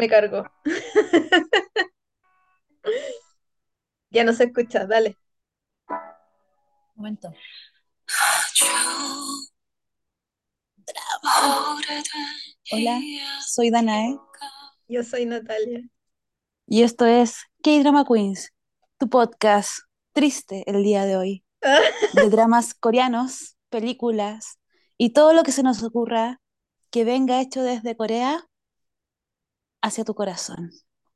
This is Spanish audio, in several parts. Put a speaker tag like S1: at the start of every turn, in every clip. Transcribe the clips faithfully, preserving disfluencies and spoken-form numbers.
S1: Me cargó. Ya no se escucha, dale.
S2: Momento. Hola, soy Danae
S1: Yo soy Natalia.
S2: y esto es K-Drama Queens, tu podcast triste el día de hoy, de dramas coreanos, películas y todo lo que se nos ocurra que venga hecho desde Corea hacia tu corazón.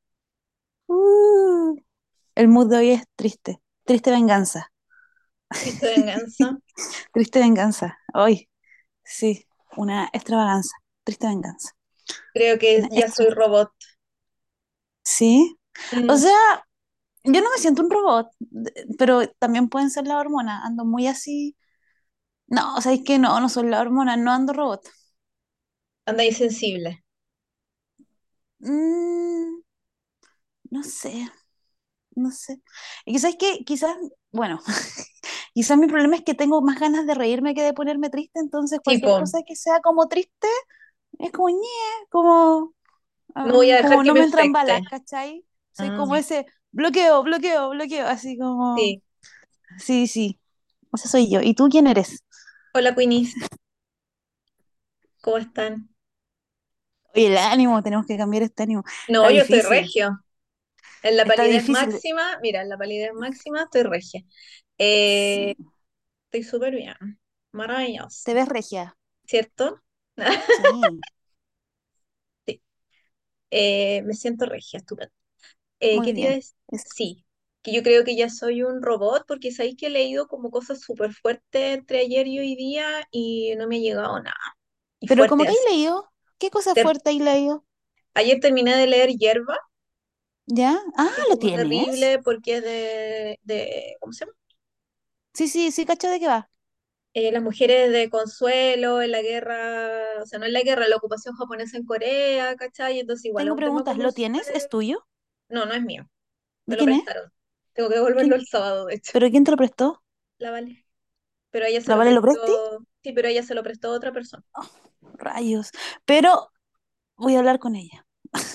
S2: Uh, el mood de hoy es triste, triste venganza,
S1: Triste venganza.
S2: triste venganza. Hoy, sí, una extravaganza, triste venganza,
S1: Creo que
S2: una
S1: ya soy
S2: extra.
S1: robot.
S2: ¿Sí? O
S1: Mm,
S2: sea, yo no me siento un robot, de- pero también pueden ser la hormona. Ando muy así. No, o sea, es que no, no son la hormona, no ando robot.
S1: anda insensible.
S2: Mm, no sé, no sé. Y quizás que, quizás, bueno, quizás mi problema es que tengo más ganas de reírme que de ponerme triste, entonces cualquier
S1: Tipo,
S2: cosa que sea como triste es como ñe, como,
S1: no voy
S2: ah,
S1: a dejar
S2: como
S1: que
S2: no
S1: me
S2: me entran
S1: afecte.
S2: balas, ¿cachai? Soy
S1: Ah,
S2: como ese bloqueo, bloqueo, bloqueo, así como,
S1: sí.
S2: sí, sí, ese soy yo. ¿Y tú quién eres?
S1: Hola, Queenies. ¿Cómo están?
S2: Oye, el ánimo, tenemos que cambiar este ánimo. Está
S1: No, yo estoy
S2: difícil,
S1: regio. En la
S2: está
S1: palidez
S2: difícil.
S1: máxima, mira, en la palidez máxima estoy regia. Eh,
S2: Sí.
S1: estoy súper bien. Maravilloso.
S2: ¿Te ves regia?
S1: ¿Cierto?
S2: Sí,
S1: Sí. Eh, me siento regia, estupendo. Eh,
S2: muy
S1: ¿qué te iba a
S2: bien.
S1: decir?
S2: Es-
S1: Sí, que yo creo que ya soy un robot porque sabéis que he leído como cosas súper fuertes entre ayer y hoy día y no me ha llegado nada. Y
S2: Pero
S1: fuerte
S2: como que hay
S1: así.
S2: leído, ¿qué cosa
S1: Ter-
S2: fuerte hay leído?
S1: Ayer terminé de leer Hierba,
S2: ¿Ya? Ah,
S1: que es
S2: ¿lo
S1: como
S2: tienes?
S1: terrible porque es de, de ¿cómo se llama?
S2: Sí, sí, sí, cacho de qué va.
S1: Eh, las mujeres de Consuelo en la guerra, o sea, no en la guerra, en la ocupación japonesa en Corea, ¿cachai? Entonces igual es
S2: Tengo
S1: un tema
S2: preguntas,
S1: como
S2: ¿lo
S1: súper...
S2: tienes? ¿Es tuyo?
S1: No, no es mío, me
S2: ¿De
S1: lo
S2: quién es?
S1: prestaron. Tengo que devolverlo
S2: ¿Quién?
S1: el sábado, de hecho.
S2: ¿Pero quién te lo prestó?
S1: La Vale. Pero a ella se
S2: ¿La
S1: lo
S2: Vale lo presti?
S1: prestó, sí, pero a ella se lo prestó otra persona.
S2: Rayos. Pero voy a hablar con ella.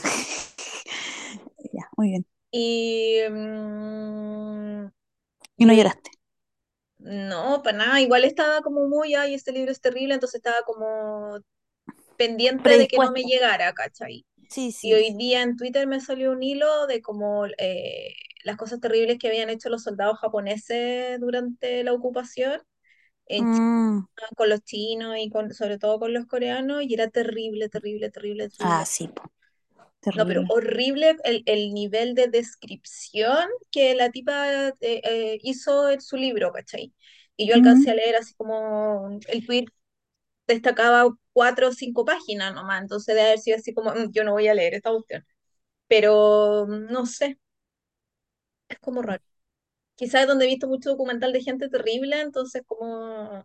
S2: Ya, muy bien.
S1: Y, mm,
S2: Y
S1: y
S2: no
S1: hoy,
S2: lloraste.
S1: no, para nada, igual estaba como muy, ay, este libro es terrible, entonces estaba como pendiente de que no me
S2: Predispuesta.
S1: llegara, ¿cachai?
S2: Sí,
S1: Y
S2: sí.
S1: hoy día en Twitter me salió un hilo de como eh, las cosas terribles que habían hecho los soldados japoneses durante la ocupación en China,
S2: Mm,
S1: con los chinos y con, sobre todo con los coreanos, y era terrible, terrible, terrible,
S2: ah,
S1: terrible.
S2: sí, po.
S1: No, pero
S2: Terrible.
S1: horrible el, el nivel de descripción que la tipa eh, eh, hizo en su libro, ¿cachai? Y yo alcancé a
S2: Mm.
S1: leer así como el tweet destacaba cuatro o cinco páginas nomás, entonces de haber sido así como, "Mm, yo no voy a leer esta cuestión". Pero mm, no sé, es como raro. Quizás es donde he visto mucho documental de gente terrible, entonces como,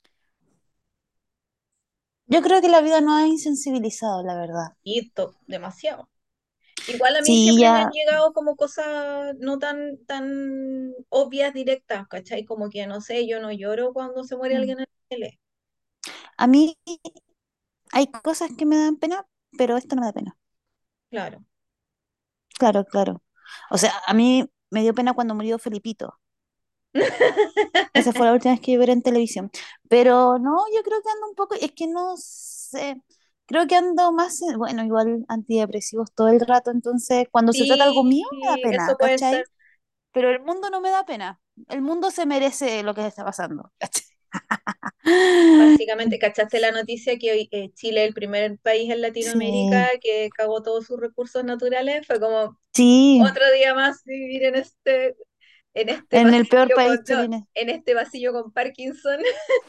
S2: Yo creo que la vida nos ha insensibilizado, la verdad.
S1: y to- demasiado. Igual a mí
S2: Sí,
S1: siempre me han
S2: ya.
S1: llegado como cosas no tan, tan obvias, directas, ¿cachai? Como que, no sé, yo no lloro cuando se muere
S2: mm.
S1: alguien en la tele.
S2: A mí hay cosas que me dan pena, pero esto no me da pena.
S1: Claro.
S2: Claro, claro. O sea, a mí me dio pena cuando murió Felipito. Esa fue la última vez que yo vi en televisión. Pero no, yo creo que ando un poco, es que no sé. Creo que ando más, en- bueno, igual antidepresivos todo el rato, entonces cuando se trata algo mío me da
S1: Sí, eso
S2: pena,
S1: puede
S2: ¿cachai?
S1: ser.
S2: Pero el mundo no me da pena. El mundo se merece lo que está pasando, ¿cachai?
S1: Básicamente, ¿cachaste la noticia que hoy eh, Chile es el primer país en Latinoamérica
S2: Sí,
S1: que cagó todos sus recursos naturales? Fue como
S2: sí,
S1: otro día más vivir en este, en este
S2: en el peor
S1: pasillo
S2: país
S1: con, no,
S2: chileno.
S1: en este pasillo con Parkinson,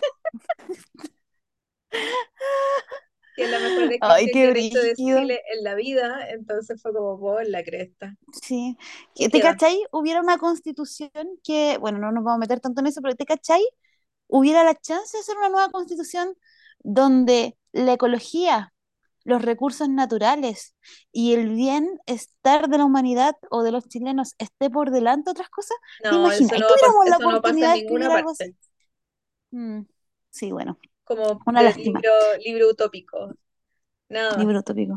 S1: que es la mejor
S2: Ay,
S1: descripción que
S2: qué
S1: han hecho de
S2: brígido.
S1: Chile en la vida. Entonces fue como por la cresta.
S2: Sí.
S1: ¿Qué
S2: ¿Que- ¿Te
S1: queda?
S2: cachai? Hubiera una constitución que, bueno, no nos vamos a meter tanto en eso, pero ¿te cachai? Hubiera la chance de hacer una nueva constitución donde la ecología, los recursos naturales y el bienestar de la humanidad o de los chilenos esté por delante de otras cosas. ¿Te
S1: No,
S2: imaginas?
S1: eso
S2: ¿Y
S1: no va a pas-
S2: tuviéramos la
S1: eso no pasa en
S2: oportunidad de
S1: ninguna
S2: escribir algo
S1: parte.
S2: así? Mm, sí, bueno,
S1: Como
S2: una
S1: de
S2: lástima.
S1: libro, libro utópico. Nada.
S2: Libro utópico.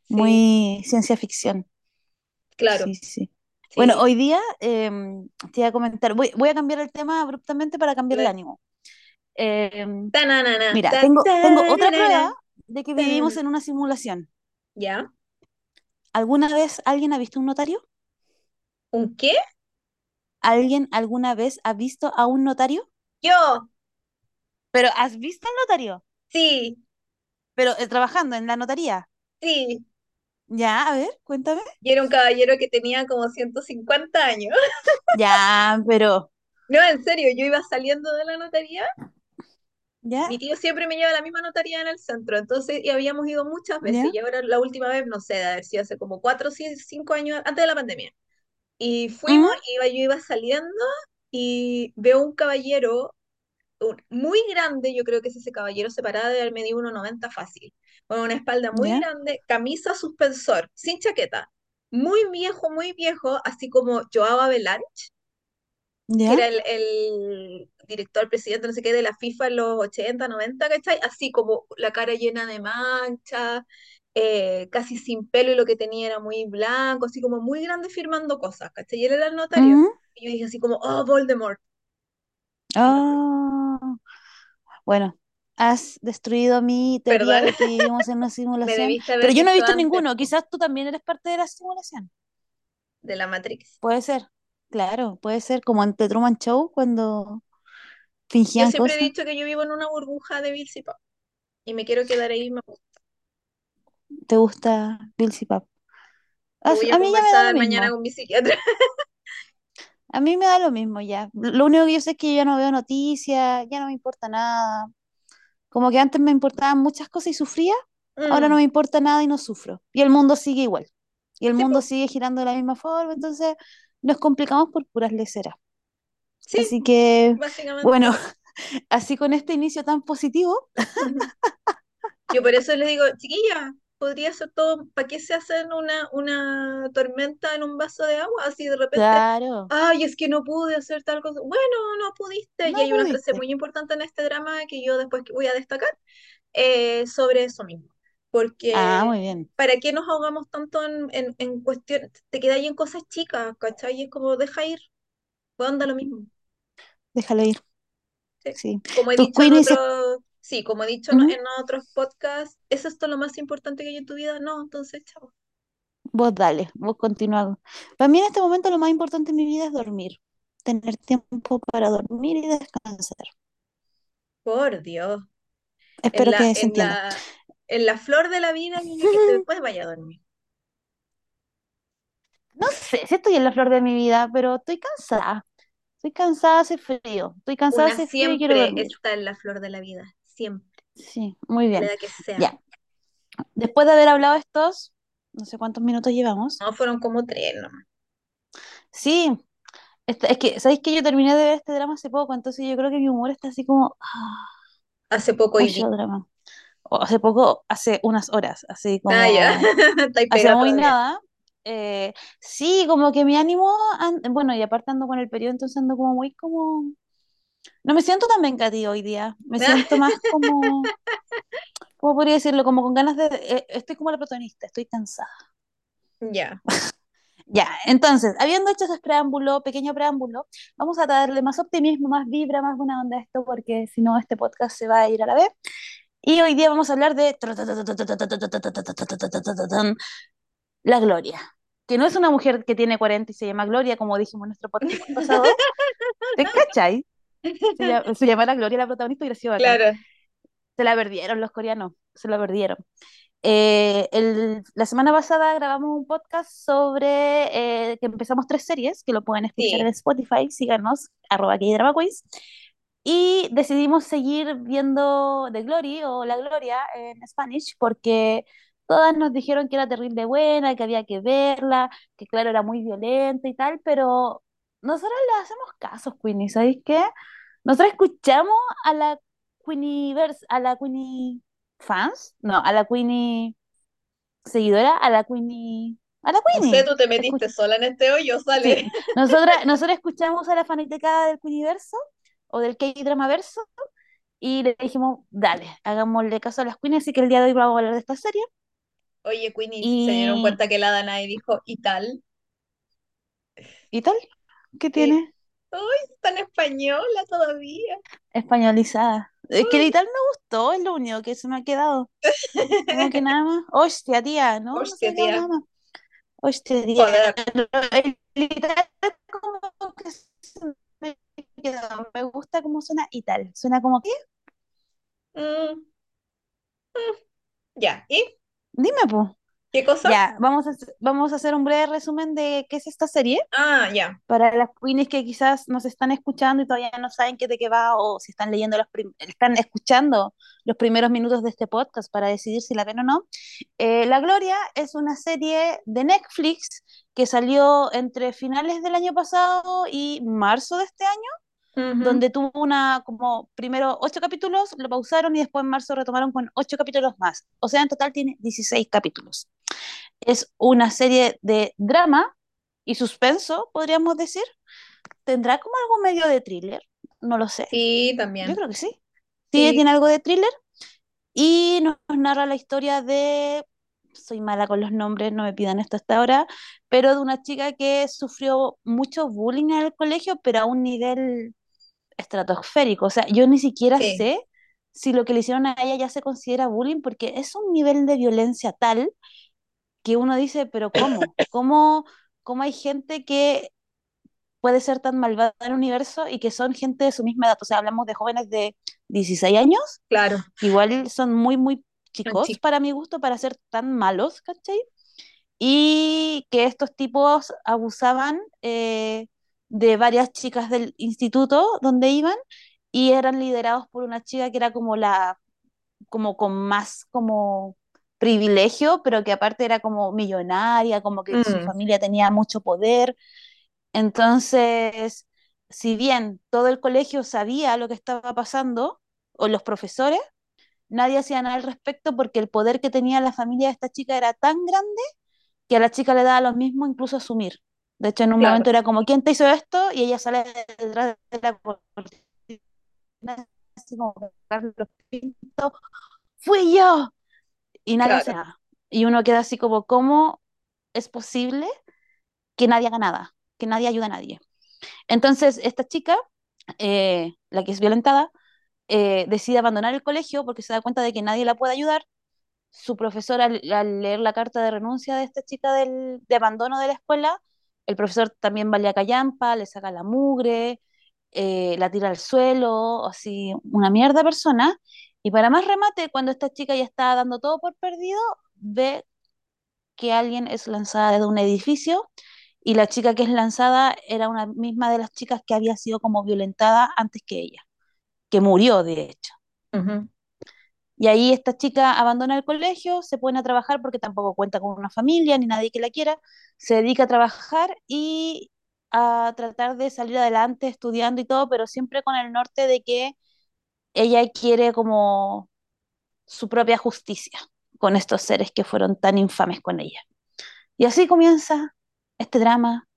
S1: Sí,
S2: muy ciencia ficción.
S1: claro,
S2: Sí, sí. Bueno,
S1: sí.
S2: hoy día em, te iba a comentar, voy, voy a cambiar el tema abruptamente para cambiar el
S1: Dale.
S2: ánimo. Em,
S1: Tananana,
S2: Mira,
S1: ta,
S2: tengo, tengo otra
S1: tararara,
S2: prueba de que
S1: tanana.
S2: vivimos en una simulación.
S1: ¿Ya?
S2: ¿Alguna vez alguien ha visto un notario?
S1: ¿Un qué?
S2: ¿Alguien alguna vez ha visto a un notario?
S1: Yo,
S2: ¿Pero has visto al notario?
S1: sí,
S2: Pero eh, trabajando en la notaría.
S1: sí.
S2: Ya, a ver, cuéntame.
S1: Y era un caballero que tenía como ciento cincuenta años.
S2: Ya, pero,
S1: No, en serio, yo iba saliendo de la notaría.
S2: ya,
S1: Mi tío siempre me lleva a la misma notaría en el centro, entonces y habíamos ido muchas veces
S2: ya,
S1: y ahora la última vez, no sé, de haber sido hace como cuatro o cinco años antes de la pandemia. Y fuimos,
S2: mm,
S1: iba, yo iba saliendo y veo un caballero un- muy grande, yo creo que es ese caballero separado de haber medido uno noventa fácil, con una espalda muy
S2: ya,
S1: grande, camisa suspensor, sin chaqueta, muy viejo, muy viejo, así como Joao Belange, que
S2: ya,
S1: era el, el director, presidente, no sé qué, de la FIFA en los ochenta noventa, ¿cachai? Así como la cara llena de manchas, eh, casi sin pelo y lo que tenía era muy blanco, así como muy grande firmando cosas, ¿cachai? Y él era el notario.
S2: mm,
S1: Y yo dije así como, oh, Voldemort. Y me fui.
S2: ah, bueno, has destruido mi teoría
S1: Perdón,
S2: de que vivimos en una
S1: me
S2: simulación,
S1: debiste
S2: pero
S1: haber
S2: yo no he
S1: visto
S2: visto
S1: antes,
S2: ninguno.
S1: po,
S2: Quizás tú también eres parte de la simulación.
S1: de la Matrix.
S2: Puede ser, claro, puede ser como en The Truman Show cuando
S1: Yo
S2: fingían
S1: siempre he
S2: cosas.
S1: dicho que yo vivo en una burbuja de Bill Pop y me quiero quedar ahí. Me gusta.
S2: ¿Te gusta Bill Pap? A,
S1: Lo voy a
S2: a mí ya me da lo
S1: conversar mañana
S2: mismo.
S1: con mi psiquiatra.
S2: A mí me da lo mismo ya. Lo único que yo sé es que yo ya no veo noticias, ya no me importa nada. Como que antes me importaban muchas cosas y sufría, ahora no
S1: Mm,
S2: me importa nada y no sufro. Y el mundo sigue igual. Y el
S1: sí,
S2: mundo
S1: po,
S2: sigue girando de la misma forma, entonces nos complicamos por puras leceras.
S1: sí,
S2: Así que, bueno,
S1: básicamente.
S2: así con este inicio tan positivo,
S1: Yo por eso les digo, chiquilla, podría ser todo, ¿para qué se hacen una, una tormenta en un vaso de agua? Así de repente,
S2: claro,
S1: ay, es que no pude hacer tal cosa. Bueno, no pudiste. Y
S2: no
S1: hay una frase
S2: pudiste.
S1: muy importante en este drama que yo después que voy a destacar eh, sobre eso mismo.
S2: Ah,
S1: Porque,
S2: muy bien.
S1: ¿para qué nos ahogamos tanto en, en, en cuestiones? Te quedas ahí en cosas chicas, ¿cachai? Y es como, deja ir, pues anda lo mismo.
S2: Déjalo ir.
S1: Sí.
S2: Sí.
S1: Como he
S2: Tus
S1: dicho en
S2: queenies se...
S1: otros, sí, como he dicho en,
S2: Ujú.
S1: en otros podcasts, ¿es esto lo más importante que hay en tu vida? No, entonces, chao.
S2: Vos dale, vos continúa. Para mí en este momento lo más importante en mi vida es dormir. Tener tiempo para dormir y descansar.
S1: Por Dios. En
S2: Espero
S1: la,
S2: que se
S1: en
S2: entienda.
S1: la, en la flor de la vida, niña, que después vaya a dormir.
S2: No sé si estoy en la flor de mi vida, pero estoy cansada. Estoy cansada, hace frío. Estoy cansada,
S1: Una
S2: hace frío y quiero
S1: siempre
S2: dormir.
S1: está en la flor de la vida, siempre,
S2: Sí, muy
S1: de la
S2: bien.
S1: edad que sea.
S2: Ya. Después de haber hablado estos, no sé cuántos minutos llevamos.
S1: No, fueron como tres nomás.
S2: Sí, esta- es que, ¿sabéis que yo terminé de ver este drama hace poco? Entonces yo creo que mi humor está así como, ah,
S1: Hace poco y vi.
S2: mucho drama. O hace poco, hace unas horas, así
S1: Ah, ya,
S2: como,
S1: está ahí
S2: hace
S1: pegado
S2: muy
S1: todavía.
S2: nada. Eh, sí, como que mi ánimo, an- bueno, y aparte ando con el periodo, entonces ando como muy como, no me siento tan vengativa hoy día, me siento más como, ¿cómo podría decirlo? Como con ganas de, eh, estoy como la protagonista, estoy cansada.
S1: Ya,
S2: Ya, entonces, habiendo hecho ese preámbulo, pequeño preámbulo, vamos a darle más optimismo, más vibra, más buena onda a esto, porque si no, este podcast se va a ir a la vez. Y hoy día vamos a hablar de la Gloria, que no es una mujer que tiene cuarenta y se llama Gloria, como dijimos en nuestro podcast pasado. ¿Te cachai? Se llama, se llama la Gloria la protagonista y creció bacán.
S1: claro,
S2: Se la perdieron los coreanos, se la perdieron. Eh, el- la semana pasada grabamos un podcast sobre eh, que empezamos tres series, que lo pueden escuchar en
S1: sí.
S2: Spotify, síganos, arroba Drama Quiz, y decidimos seguir viendo The Glory o La Gloria en Spanish porque todas nos dijeron que era terrible buena, que había que verla, que claro, era muy violenta y tal, pero nosotros le hacemos caso, Queenie, ¿sabéis qué? Nosotros escuchamos a la Queenievers, a la Queenie fans, no, a la Queenie seguidora, a la Queenie, a la
S1: No sé,
S2: Queenie.
S1: tú te
S2: Escu-
S1: metiste sola en este hoyo,
S2: sí,
S1: sale.
S2: nosotras, nosotros escuchamos a la fanaticada del Queeniverso o del K-Drama verso y le dijimos, dale, hagámosle caso a las Queenies, así que el día de hoy vamos a hablar de esta serie.
S1: Oye, Queenie, se dieron
S2: Y,
S1: cuenta que la Danae dijo y tal.
S2: ¿y tal? ¿Qué
S1: Sí.
S2: tiene?
S1: Ay, está en española todavía.
S2: Españolizada. Es que
S1: Ay.
S2: y tal me gustó, es lo único que se me ha quedado. Como que nada más. Hostia, tía, no, no se
S1: Hostia,
S2: me quedó
S1: tía.
S2: nada más. Hostia, tía.
S1: Joder.
S2: El literal como que se me quedó. Me gusta cómo suena y tal. Suena como, ¿qué?
S1: Mm, mm, ya. ¿Y
S2: Dime, pues.
S1: qué cosa?
S2: Ya, vamos a, hacer- vamos a hacer un breve resumen de qué es esta serie.
S1: Ah, ya.
S2: Para las queenies que quizás nos están escuchando y todavía no saben qué de qué va o si están leyendo los prim- están escuchando los primeros minutos de este podcast para decidir si la ven o no. Eh, La Gloria es una serie de Netflix que salió entre finales del año pasado y marzo de este año,
S1: Ujú.
S2: donde tuvo una, como primero ocho capítulos, lo pausaron y después en marzo retomaron con ocho capítulos más. O sea, en total tiene dieciséis capítulos. Es una serie de drama y suspenso, podríamos decir. ¿Tendrá como algo medio de thriller? No lo sé.
S1: Sí,
S2: Yo
S1: también.
S2: creo que sí. Sí,
S1: Sí.
S2: tiene algo de thriller y nos narra la historia de, soy mala con los nombres, no me pidan esto hasta ahora, pero de una chica que sufrió mucho bullying en el colegio, pero a un nivel estratosférico. O sea, yo ni siquiera
S1: Sí,
S2: sé si lo que le hicieron a ella ya se considera bullying, porque es un nivel de violencia tal que uno dice, pero ¿cómo? ¿Cómo, cómo hay gente que puede ser tan malvada en el universo y que son gente de su misma edad? O sea, hablamos de jóvenes de dieciséis años,
S1: claro.
S2: que igual son muy, muy
S1: Un
S2: chicos
S1: chico.
S2: para mi gusto para ser tan malos, ¿cachai? Y que estos tipos abusaban eh, de varias chicas del instituto donde iban y eran liderados por una chica que era como la, como con más como privilegio, pero que aparte era como millonaria, como que su
S1: Mm,
S2: familia tenía mucho poder. Entonces, si bien todo el colegio sabía lo que estaba pasando, o los profesores, nadie hacía nada al respecto porque el poder que tenía la familia de esta chica era tan grande que a la chica le daba lo mismo incluso asumir. De hecho, en un
S1: claro,
S2: momento era como, ¿quién te hizo esto? Y ella sale detrás de la cortina, así como, Carlos Pinto, fui yo. Y nadie hace
S1: claro.
S2: nada. Y uno queda así como, ¿cómo es posible que nadie haga nada? Que nadie ayude a nadie. Entonces, esta chica, eh, la que es violentada, eh, decide abandonar el colegio porque se da cuenta de que nadie la puede ayudar. Su profesor, al, al leer la carta de renuncia de esta chica del, de abandono de la escuela, el profesor también va a la callampa, le saca la mugre, eh, la tira al suelo, así, una mierda persona. Y para más remate, cuando esta chica ya está dando todo por perdido, ve que alguien es lanzada desde un edificio y la chica que es lanzada era una misma de las chicas que había sido como violentada antes que ella, que murió de hecho.
S1: Ujú,
S2: Y ahí esta chica abandona el colegio, se pone a trabajar porque tampoco cuenta con una familia ni nadie que la quiera, se dedica a trabajar y a tratar de salir adelante estudiando y todo, pero siempre con el norte de que ella quiere como su propia justicia con estos seres que fueron tan infames con ella. Y así comienza este drama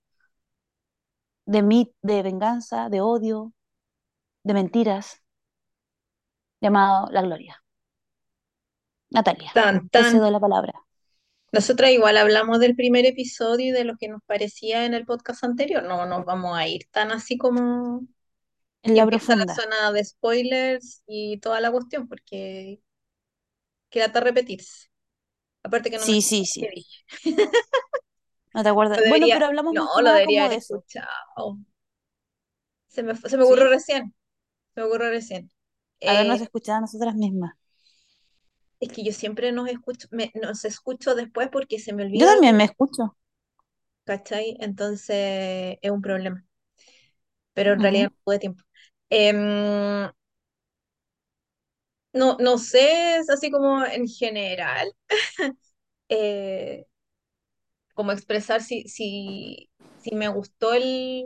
S2: de mit, de venganza, de odio, de mentiras, llamado La Gloria. Natalia,
S1: tan,
S2: te
S1: tan.
S2: cedo la palabra.
S1: Nosotras igual hablamos del primer episodio y de lo que nos parecía en el podcast anterior. No nos vamos a ir tan así como
S2: En
S1: que
S2: la
S1: empieza la
S2: profunda.
S1: zona de spoilers y toda la cuestión, porque quédate a repetirse. Aparte que no me
S2: Sí,
S1: acuerdo
S2: sí,
S1: qué
S2: sí.
S1: dije.
S2: No te acuerdas.
S1: Lo
S2: Bueno,
S1: debería,
S2: pero hablamos
S1: no,
S2: más que
S1: lo
S2: nada
S1: debería
S2: como
S1: haber
S2: de eso.
S1: escuchado. Se me, se me ocurrió
S2: ¿Sí?
S1: recién, se me ocurrió recién. Eh,
S2: Habernos escuchado a nosotras mismas.
S1: es que yo siempre nos escucho, me, nos escucho después porque se me
S2: Yo
S1: olvida lo que,
S2: también me escucho.
S1: ¿cachai? Entonces es un problema, pero en realidad
S2: Ujú.
S1: no tuve tiempo. Em, no, no sé, es así como en general, eh, como expresar si, si, si me gustó el,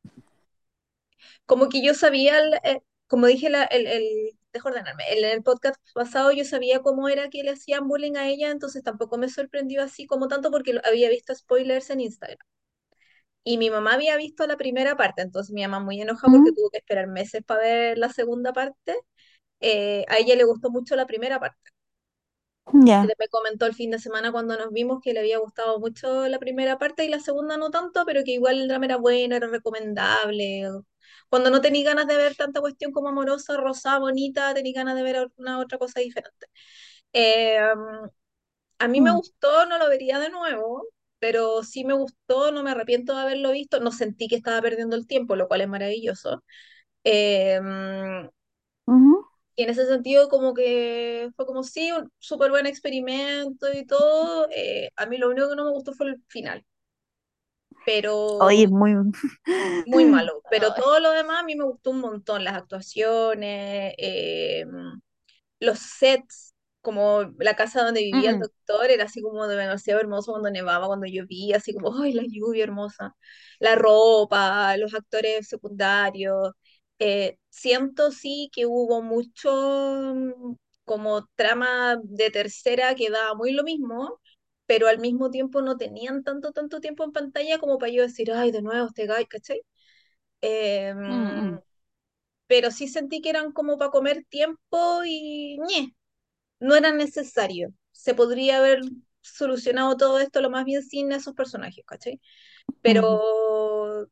S1: como que yo sabía, el, eh, como dije, la, el, el, dejo ordenarme, el, el podcast pasado yo sabía cómo era que le hacían bullying a ella, entonces tampoco me sorprendió así como tanto porque lo- había visto spoilers en Instagram. Y mi mamá había visto la primera parte, entonces mi mamá muy enojada porque
S2: Mm.
S1: tuvo que esperar meses para ver la segunda parte. Eh, a ella le gustó mucho la primera parte.
S2: Ya.
S1: que me comentó el fin de semana cuando nos vimos que le había gustado mucho la primera parte y la segunda no tanto, pero que igual el drama era bueno, era recomendable. Cuando no tenía ganas de ver tanta cuestión como amorosa, rosada, bonita, tenía ganas de ver una otra cosa diferente. Eh, a mí me
S2: Mm,
S1: gustó, no lo vería de nuevo, pero sí me gustó, no me arrepiento de haberlo visto, no sentí que estaba perdiendo el tiempo, lo cual es maravilloso. Eh,
S2: ujú,
S1: y en ese sentido, como que fue como sí, un súper buen experimento y todo. Eh, a mí lo único que no me gustó fue el final, pero
S2: oye, es muy...
S1: muy malo. Pero
S2: Ay,
S1: todo lo demás a mí me gustó un montón, las actuaciones, eh, los sets, como la casa donde
S2: mm,
S1: vivía el
S2: mm,
S1: doctor, era así como demasiado hermoso cuando nevaba, cuando llovía, así como, ¡ay, la lluvia hermosa! La ropa, los actores secundarios. Eh, siento sí que hubo mucho mm, como trama de tercera que daba muy lo mismo, pero al mismo tiempo no tenían tanto, tanto tiempo en pantalla como para yo decir, ay, de nuevo este guy, ¿cachai?
S2: mm,
S1: Em,
S2: mm,
S1: pero sí sentí que eran como para comer tiempo y ñe, no era necesario. Se podría haber solucionado todo esto lo más bien sin esos personajes, ¿cachai?
S2: mm,
S1: Pero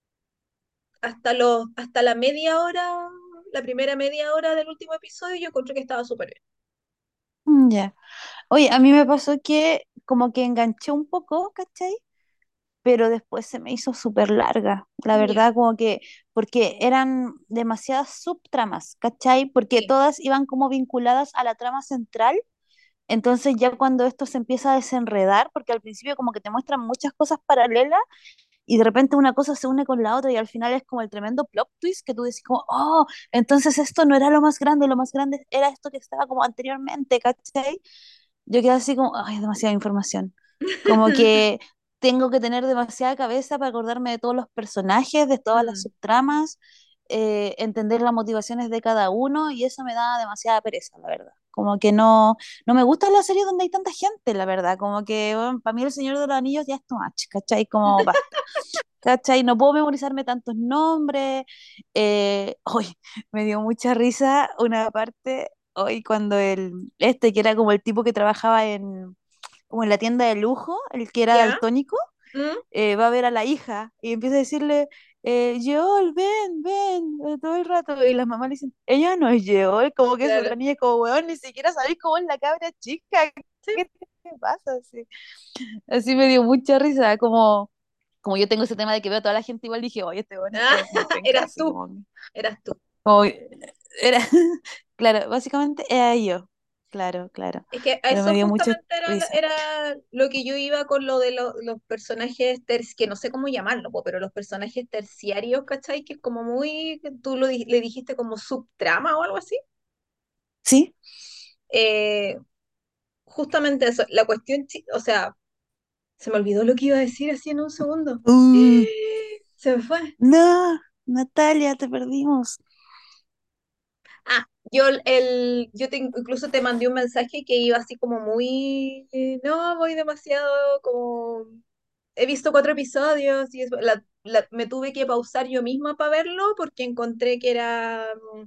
S1: hasta los, hasta la media hora, la primera media hora del último episodio, yo encontré que estaba súper bien.
S2: mm, ya. Oye, a mí me pasó que como que enganché un poco, ¿cachai? Pero después se me hizo súper larga, la
S1: Ya,
S2: verdad, como que, porque eran demasiadas subtramas, ¿cachai? Porque
S1: sí.
S2: todas iban como vinculadas a la trama central, entonces ya cuando esto se empieza a desenredar, porque al principio como que te muestran muchas cosas paralelas, y de repente una cosa se une con la otra y al final es como el tremendo plot twist que tú decís como, oh, entonces esto no era lo más grande, lo más grande era esto que estaba como anteriormente, ¿cachai? Yo quedé así como, ay, es demasiada información. Como que tengo que tener demasiada cabeza para acordarme de todos los personajes, de todas las
S1: Mm,
S2: subtramas, eh, entender las motivaciones de cada uno y eso me da demasiada pereza, la verdad. Como que no, no me gustan las series donde hay tanta gente, la verdad. Como que bueno, para mí El Señor de los Anillos ya es too much, ¿cachai? Como basta. ¿Cachai? No puedo memorizarme tantos nombres. Eh, hoy me dio mucha risa una parte, hoy cuando el, este que era como el tipo que trabajaba en, como en la tienda de lujo, el que era
S1: ¿ya?
S2: daltónico,
S1: ¿Mm?
S2: eh, va a ver a la hija y empieza a decirle, eh, Yeol, ven, ven, eh, todo el rato. Y las mamás le dicen, ella no es Yeol, como que es
S1: Claro.
S2: otra niña, como, weón, ni siquiera sabéis cómo es la cabra chica.
S1: Sí.
S2: ¿Qué te pasa? Así, así me dio mucha risa, como como yo tengo ese tema de que veo a toda la gente igual, dije, oye, este bueno
S1: Ah,
S2: es muy penca,
S1: eras
S2: así
S1: tú,
S2: como,
S1: eras tú.
S2: como era, claro, básicamente era yo, claro, claro,
S1: Es que a
S2: pero me
S1: eso
S2: dio mucha
S1: justamente era,
S2: risa.
S1: era lo que yo iba con lo de lo- los personajes, ter- que no sé cómo llamarlo, po, pero los personajes terciarios, ¿cachai? Que es como muy, que tú lo, di- le dijiste como subtrama o algo así.
S2: ¿Sí?
S1: Eh, justamente eso, la cuestión, chi- o sea, se me olvidó lo que iba a decir así en un segundo.
S2: Uh,
S1: Se me fue.
S2: no, Natalia, te perdimos.
S1: Ah, yo el, el- yo te, incluso te mandé un mensaje que iba así como muy, eh, no, voy demasiado como he visto cuatro episodios y es- la- la- me tuve que pausar yo misma para verlo porque encontré que era, mm,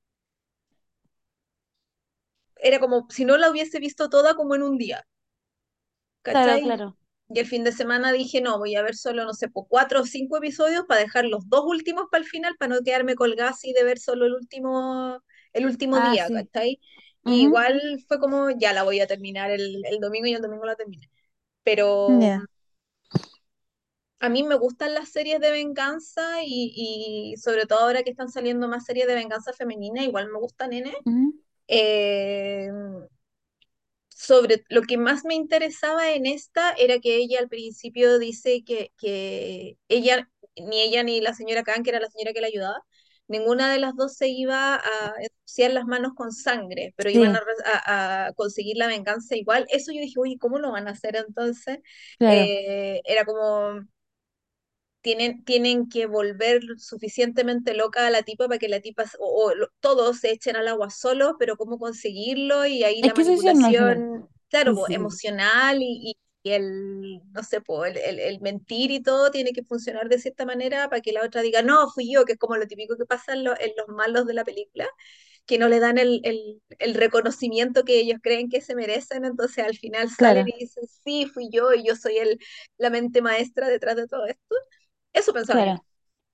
S1: era como si no la hubiese visto toda como en un día,
S2: Claro,
S1: ¿cachai?
S2: claro.
S1: Y el fin de semana dije, no, voy a ver solo, no sé, por cuatro o cinco episodios para dejar los dos últimos para el final, para no quedarme colgada así de ver solo el último, el último
S2: Ah,
S1: día,
S2: sí.
S1: ¿cachai? Y
S2: Ujú,
S1: igual fue como, ya la voy a terminar el, el domingo y el domingo la terminé. Pero
S2: ya.
S1: a mí me gustan las series de venganza y, y sobre todo ahora que están saliendo más series de venganza femenina, igual me gustan, nene.
S2: Ujú,
S1: Eh, sobre lo que más me interesaba en esta era que ella al principio dice que, que ella, ni ella ni la señora Khan, que era la señora que la ayudaba, ninguna de las dos se iba a ensuciar las manos con sangre, pero iban a,
S2: sí,
S1: re- a- a conseguir la venganza igual. Eso yo dije, oye, ¿cómo lo van a hacer entonces?
S2: claro.
S1: Eh, era como tienen, tienen que volver suficientemente loca a la tipa para que la tipa s- o, o lo- todos se echen al agua solos, pero cómo conseguirlo y ahí
S2: Es
S1: la
S2: que eso hicieron al final.
S1: manipulación, claro,
S2: Sí,
S1: po,
S2: sí.
S1: emocional y, y y el, no sé, po, el, el, el mentir y todo tiene que funcionar de cierta manera para que la otra diga, no, fui yo, que es como lo típico que pasa en, lo- en los malos de la película, que no le dan el, el, el reconocimiento que ellos creen que se merecen, entonces al final salen
S2: Claro,
S1: y dicen, sí, fui yo y yo soy el, la mente maestra detrás de todo esto. Eso pensaba yo.
S2: claro.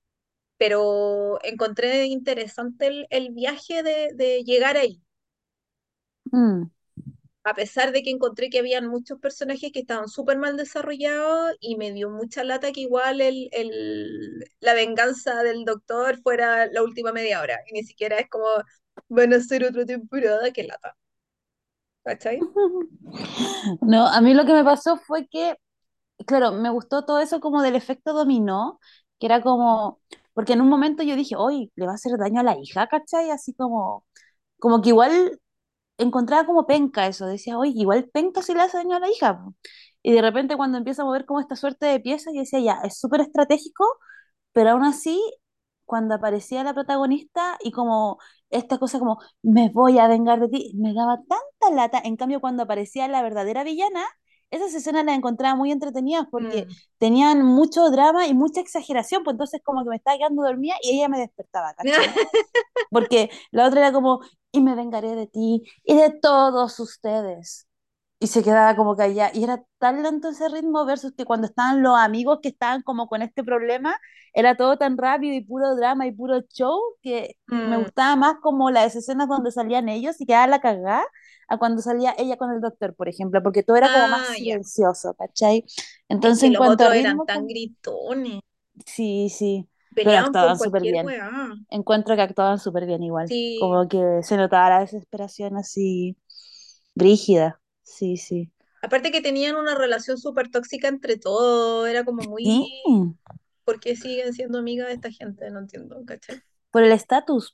S1: Pero encontré interesante el, el viaje de, de llegar ahí,
S2: Mm.
S1: a pesar de que encontré que habían muchos personajes que estaban súper mal desarrollados y me dio mucha lata que igual el, el, la venganza del doctor fuera la última media hora, y ni siquiera es como, van a hacer otra temporada, que lata, ¿cachai?
S2: No, a mí lo que me pasó fue que, claro, me gustó todo eso como del efecto dominó, que era como, porque en un momento yo dije, hoy le va a hacer daño a la hija, ¿cachai? Así como, como que igual encontraba como penca eso, decía, oye, igual penca si le hace daño a la hija, po. Y de repente cuando empieza a mover como esta suerte de piezas, yo decía, ya, es súper estratégico, pero aún así, cuando aparecía la protagonista y como esta cosa como, me voy a vengar de ti, me daba tanta lata. En cambio, cuando aparecía la verdadera villana, esas escenas las encontraba muy entretenidas porque
S1: Mm.
S2: tenían mucho drama y mucha exageración, pues entonces como que me estaba quedando dormida y ella me despertaba, ¿cachai? Porque la otra era como, y me vengaré de ti y de todos ustedes. Y se quedaba como callada. Y era tan lento ese ritmo versus que cuando estaban los amigos que estaban como con este problema, era todo tan rápido y puro drama y puro show que me
S1: Mm.
S2: gustaba más como las escenas donde salían ellos y quedaba la cagada a cuando salía ella con el doctor, por ejemplo, porque todo era como más
S1: Ah, ya.
S2: silencioso, ¿cachai?
S1: Es
S2: Entonces,
S1: que
S2: en
S1: los
S2: cuanto a
S1: otros eran
S2: ritmo,
S1: tan
S2: como-
S1: gritones,
S2: sí, sí, pero
S1: peleaban por
S2: actuaban súper
S1: cualquier
S2: bien.
S1: weá.
S2: Encuentro que actuaban súper bien igual,
S1: Sí.
S2: como que se notaba la desesperación así brígida, sí, sí.
S1: Aparte que tenían una relación súper tóxica entre todos, era como muy,
S2: Sí,
S1: ¿por qué siguen siendo amigas de esta gente? No entiendo, ¿cachai?
S2: por el estatus,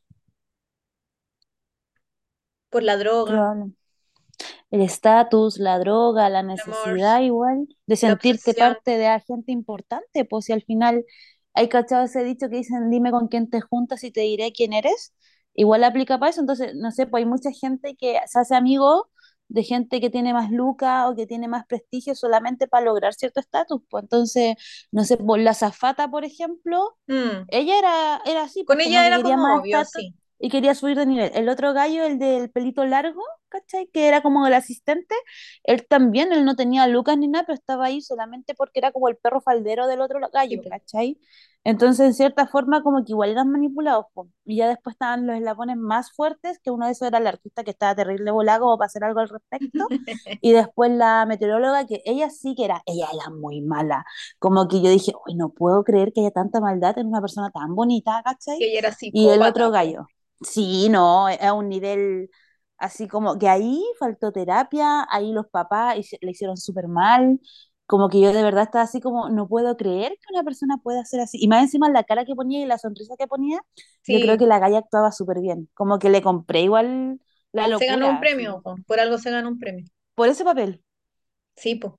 S1: Por la droga,
S2: probable. El estatus, la droga, la
S1: el amor,
S2: necesidad igual de
S1: la
S2: sentirte
S1: obsesión.
S2: parte de gente importante, pues si al final hay cachado ese dicho que dicen, dime con quién te juntas y te diré quién eres, igual aplica para eso, entonces, no sé, pues hay mucha gente que se hace amigo de gente que tiene más lucas o que tiene más prestigio solamente para lograr cierto estatus, pues entonces, no sé, por la azafata, por ejemplo,
S1: Mm.
S2: ella era, era así, pues
S1: Con
S2: como
S1: ella
S2: que
S1: era
S2: quería
S1: como
S2: más
S1: obvio,
S2: estatus
S1: sí.
S2: y quería subir de nivel. El otro gallo, el del pelito largo, ¿cachai? Que era como el asistente, él también, él no tenía lucas ni nada, pero estaba ahí solamente porque era como el perro faldero del otro
S1: Sí,
S2: gallo,
S1: po.
S2: ¿cachai? Entonces, en cierta forma, como que igual eran manipulados, po. Y ya después estaban los eslabones más fuertes, que uno de esos era el artista que estaba terrible volado como para hacer algo al respecto. Y después la meteoróloga, que ella sí que era, ella era muy mala. Como que yo dije, hoy no puedo creer que haya tanta maldad en una persona tan bonita,
S1: Que
S2: ¿cachai?
S1: ella era
S2: Y el otro
S1: psicópata, po.
S2: gallo. Sí, no, a un nivel así como que ahí faltó terapia, ahí los papás hici- le hicieron súper mal, como que yo de verdad estaba así como, no puedo creer que una persona pueda ser así. Y más encima la cara que ponía y la sonrisa que ponía, yo creo
S1: Sí,
S2: que la galla actuaba súper bien, como que le compré igual la
S1: se ganó un
S2: locura,
S1: premio,
S2: así,
S1: po. Por algo se ganó un premio.
S2: por ese papel.
S1: Sí, po.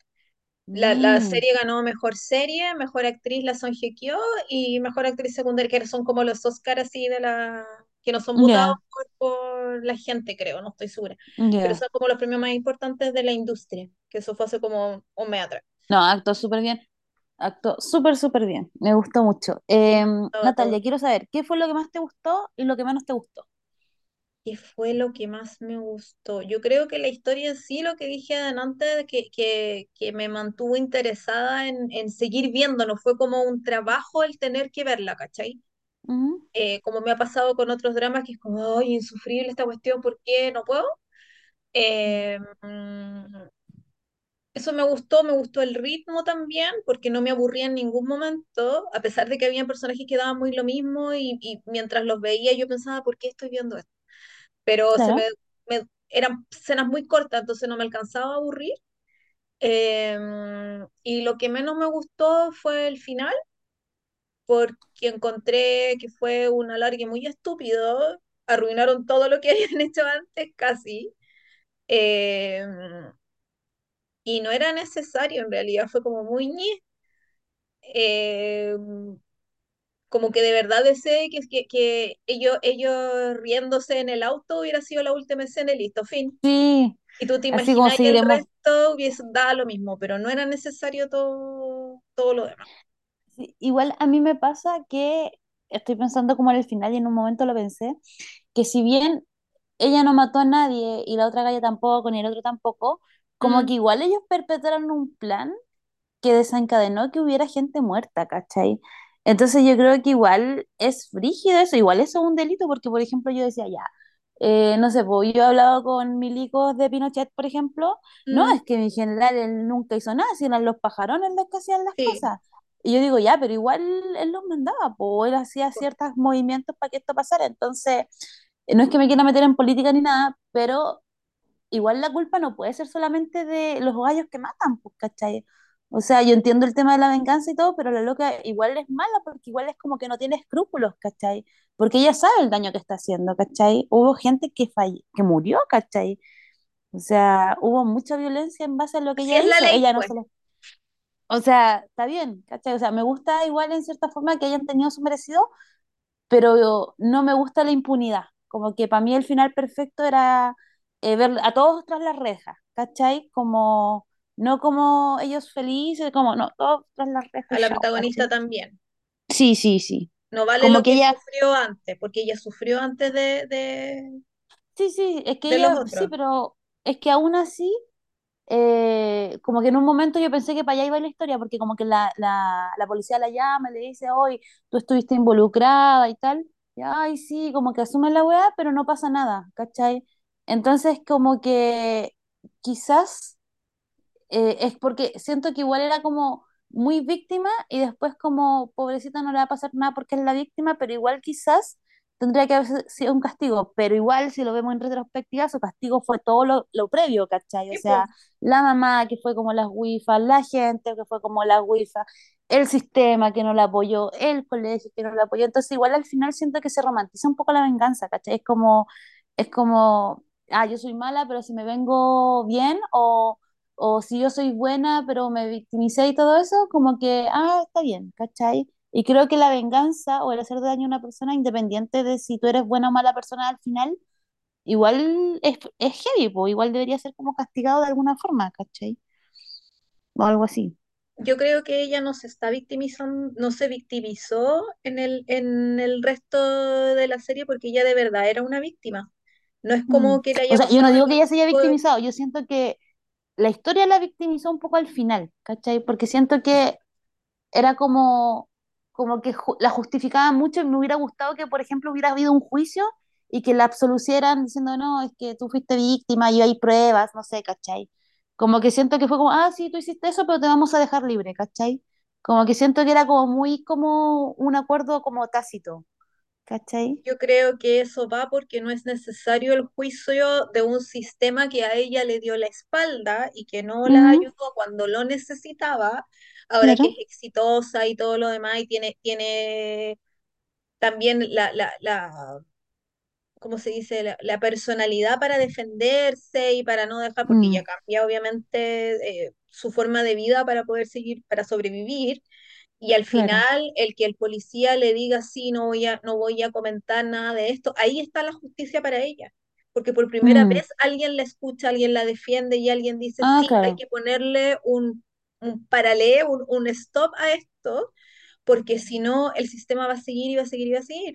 S1: La, la
S2: Mm,
S1: serie ganó mejor serie, mejor actriz la Song Hye Kyo y mejor actriz secundaria, que son como los Oscars así de la, que no son votados
S2: ya,
S1: por, por la gente, creo, no estoy segura. Pero
S2: ya.
S1: son como los premios más importantes de la industria, que eso fue hace como un mes atrás.
S2: No, actuó súper bien, actuó súper, súper bien, me gustó mucho.
S1: Y me
S2: Eh,
S1: gustaba todo.
S2: Natalia, quiero saber, ¿qué fue lo que más te gustó y lo que menos te gustó?
S1: ¿Qué fue lo que más me gustó? Yo creo que la historia en sí, lo que dije adelante, que, que, que me mantuvo interesada en, en seguir viendo, no fue como un trabajo el tener que verla, ¿cachai?
S2: Ujú,
S1: Eh, como me ha pasado con otros dramas, que es como, ay, insufrible esta cuestión, ¿por qué no puedo? Eh, mm, Eso me gustó, me gustó el ritmo también, porque no me aburría en ningún momento, a pesar de que había personajes que daban muy lo mismo y, y mientras los veía yo pensaba, ¿por qué estoy viendo esto? Pero se me,
S2: claro.
S1: me- eran escenas muy cortas, entonces no me alcanzaba a aburrir. Eh, y lo que menos me gustó fue el final, porque encontré que fue un alargue muy estúpido, arruinaron todo lo que habían hecho antes casi, eh, y no era necesario en realidad, fue como muy ñe. Eh, Como que de verdad deseé que, que, que ellos, ellos riéndose en el auto hubiera sido la última escena y listo, fin.
S2: Sí,
S1: Y tú te
S2: Así como
S1: imaginas y el
S2: seguiremos.
S1: resto hubiese dado lo mismo, pero no era necesario todo, todo lo demás.
S2: Sí, igual a mí me pasa que estoy pensando como en el final y en un momento lo pensé, que si bien ella no mató a nadie y la otra galla tampoco, ni el otro tampoco, como
S1: Mm,
S2: que igual ellos perpetraron un plan que desencadenó que hubiera gente muerta, ¿cachai? Entonces yo creo que igual es frígido eso, igual eso es un delito, porque por ejemplo yo decía ya, eh, no sé, pues yo he hablado con milicos de Pinochet, por ejemplo, no,
S1: mm,
S2: es que mi general él nunca hizo nada, si eran los pajarones los que hacían las
S1: sí,
S2: cosas. Y yo digo, ya, pero igual él los mandaba, pues él
S1: sí,
S2: hacía
S1: po.
S2: ciertos movimientos para que esto pasara, entonces no es que me quiera meter en política ni nada, pero igual la culpa no puede ser solamente de los gallos que matan, pues, ¿cachai? O sea, yo entiendo el tema de la venganza y todo, pero la loca igual es mala porque igual es como que no tiene escrúpulos, ¿cachai? Porque ella sabe el daño que está haciendo, ¿cachai? Hubo gente que falle- que murió, ¿cachai? O sea, hubo mucha violencia en base a lo que
S1: Así
S2: ella
S1: es la
S2: hizo.
S1: ley,
S2: Ella no
S1: pues.
S2: se lo... O sea, está bien, ¿cachai? O sea, me gusta igual en cierta forma que hayan tenido su merecido, pero no me gusta la impunidad. Como que para mí el final perfecto era eh, ver a todos tras las rejas, ¿cachai? Como, no como ellos felices, como, no, todos tras las rejas
S1: A
S2: y
S1: la
S2: chao,
S1: protagonista
S2: ¿cachai?
S1: también.
S2: Sí, sí, sí.
S1: No vale
S2: Como
S1: lo
S2: que
S1: que
S2: ella,
S1: sufrió antes, porque ella sufrió antes de, de,
S2: sí, sí, es que
S1: de los
S2: ella, sí,
S1: otros.
S2: pero es que aún así, eh, como que en un momento yo pensé que para allá iba la historia, porque como que la, la, la policía la llama y le dice, hoy tú estuviste involucrada y tal, y ay, sí, como que asume la weá, pero no pasa nada, ¿cachai? Entonces como que quizás eh, es porque siento que igual era como muy víctima y después como pobrecita no le va a pasar nada porque es la víctima, pero igual quizás tendría que haber sido un castigo, pero igual si lo vemos en retrospectiva, su castigo fue todo lo, lo previo, ¿cachai? O
S1: Sí, po.
S2: sea, la mamá que fue como las wifas, la gente que fue como las wifas, el sistema que no la apoyó, el colegio que no la apoyó, entonces igual al final siento que se romantiza un poco la venganza, ¿cachai? Es como, es como, ah, yo soy mala, pero si me vengo bien o o si yo soy buena, pero me victimicé y todo eso, como que, ah, está bien, ¿cachai? Y creo que la venganza o el hacer daño a una persona, independiente de si tú eres buena o mala persona al final, igual es, es heavy, po, igual debería ser como castigado de alguna forma, ¿cachai? O algo así.
S1: Yo creo que ella no se está victimizando, no se victimizó en el, en el resto de la serie porque ella de verdad era una víctima. No es
S2: Mm.
S1: como que le
S2: O
S1: haya
S2: sea, yo no
S1: pasado
S2: digo que
S1: algún
S2: ella se haya
S1: tipo de...
S2: victimizado, yo siento que la historia la victimizó un poco al final, ¿cachai? Porque siento que era como, como que ju- la justificaba mucho y me hubiera gustado que, por ejemplo, hubiera habido un juicio y que la absolucieran diciendo, no, es que tú fuiste víctima y hay pruebas, no sé, ¿cachai? Como que siento que fue como, ah, sí, tú hiciste eso, pero te vamos a dejar libre, ¿cachai? Como que siento que era como muy como un acuerdo como tácito, ¿cachai?
S1: Yo creo que eso va porque no es necesario el juicio de un sistema que a ella le dio la espalda y que no la
S2: Mm,
S1: ayudó cuando lo necesitaba, ahora que es
S2: claro.
S1: exitosa y todo lo demás y tiene, tiene también la, la, la ¿cómo se dice? La, la personalidad para defenderse y para no dejar, porque
S2: Mm,
S1: ella cambia obviamente eh, su forma de vida para poder seguir, para sobrevivir. Y al
S2: claro.
S1: final, el que el policía le diga, sí, no voy a, no voy a comentar nada de esto, ahí está la justicia para ella. Porque por primera
S2: Mm,
S1: vez alguien la escucha, alguien la defiende y alguien dice,
S2: ah,
S1: sí, hay
S2: claro.
S1: que ponerle un, un paralelo, un, un stop a esto, porque si no, el sistema va a seguir y va a seguir y va a seguir.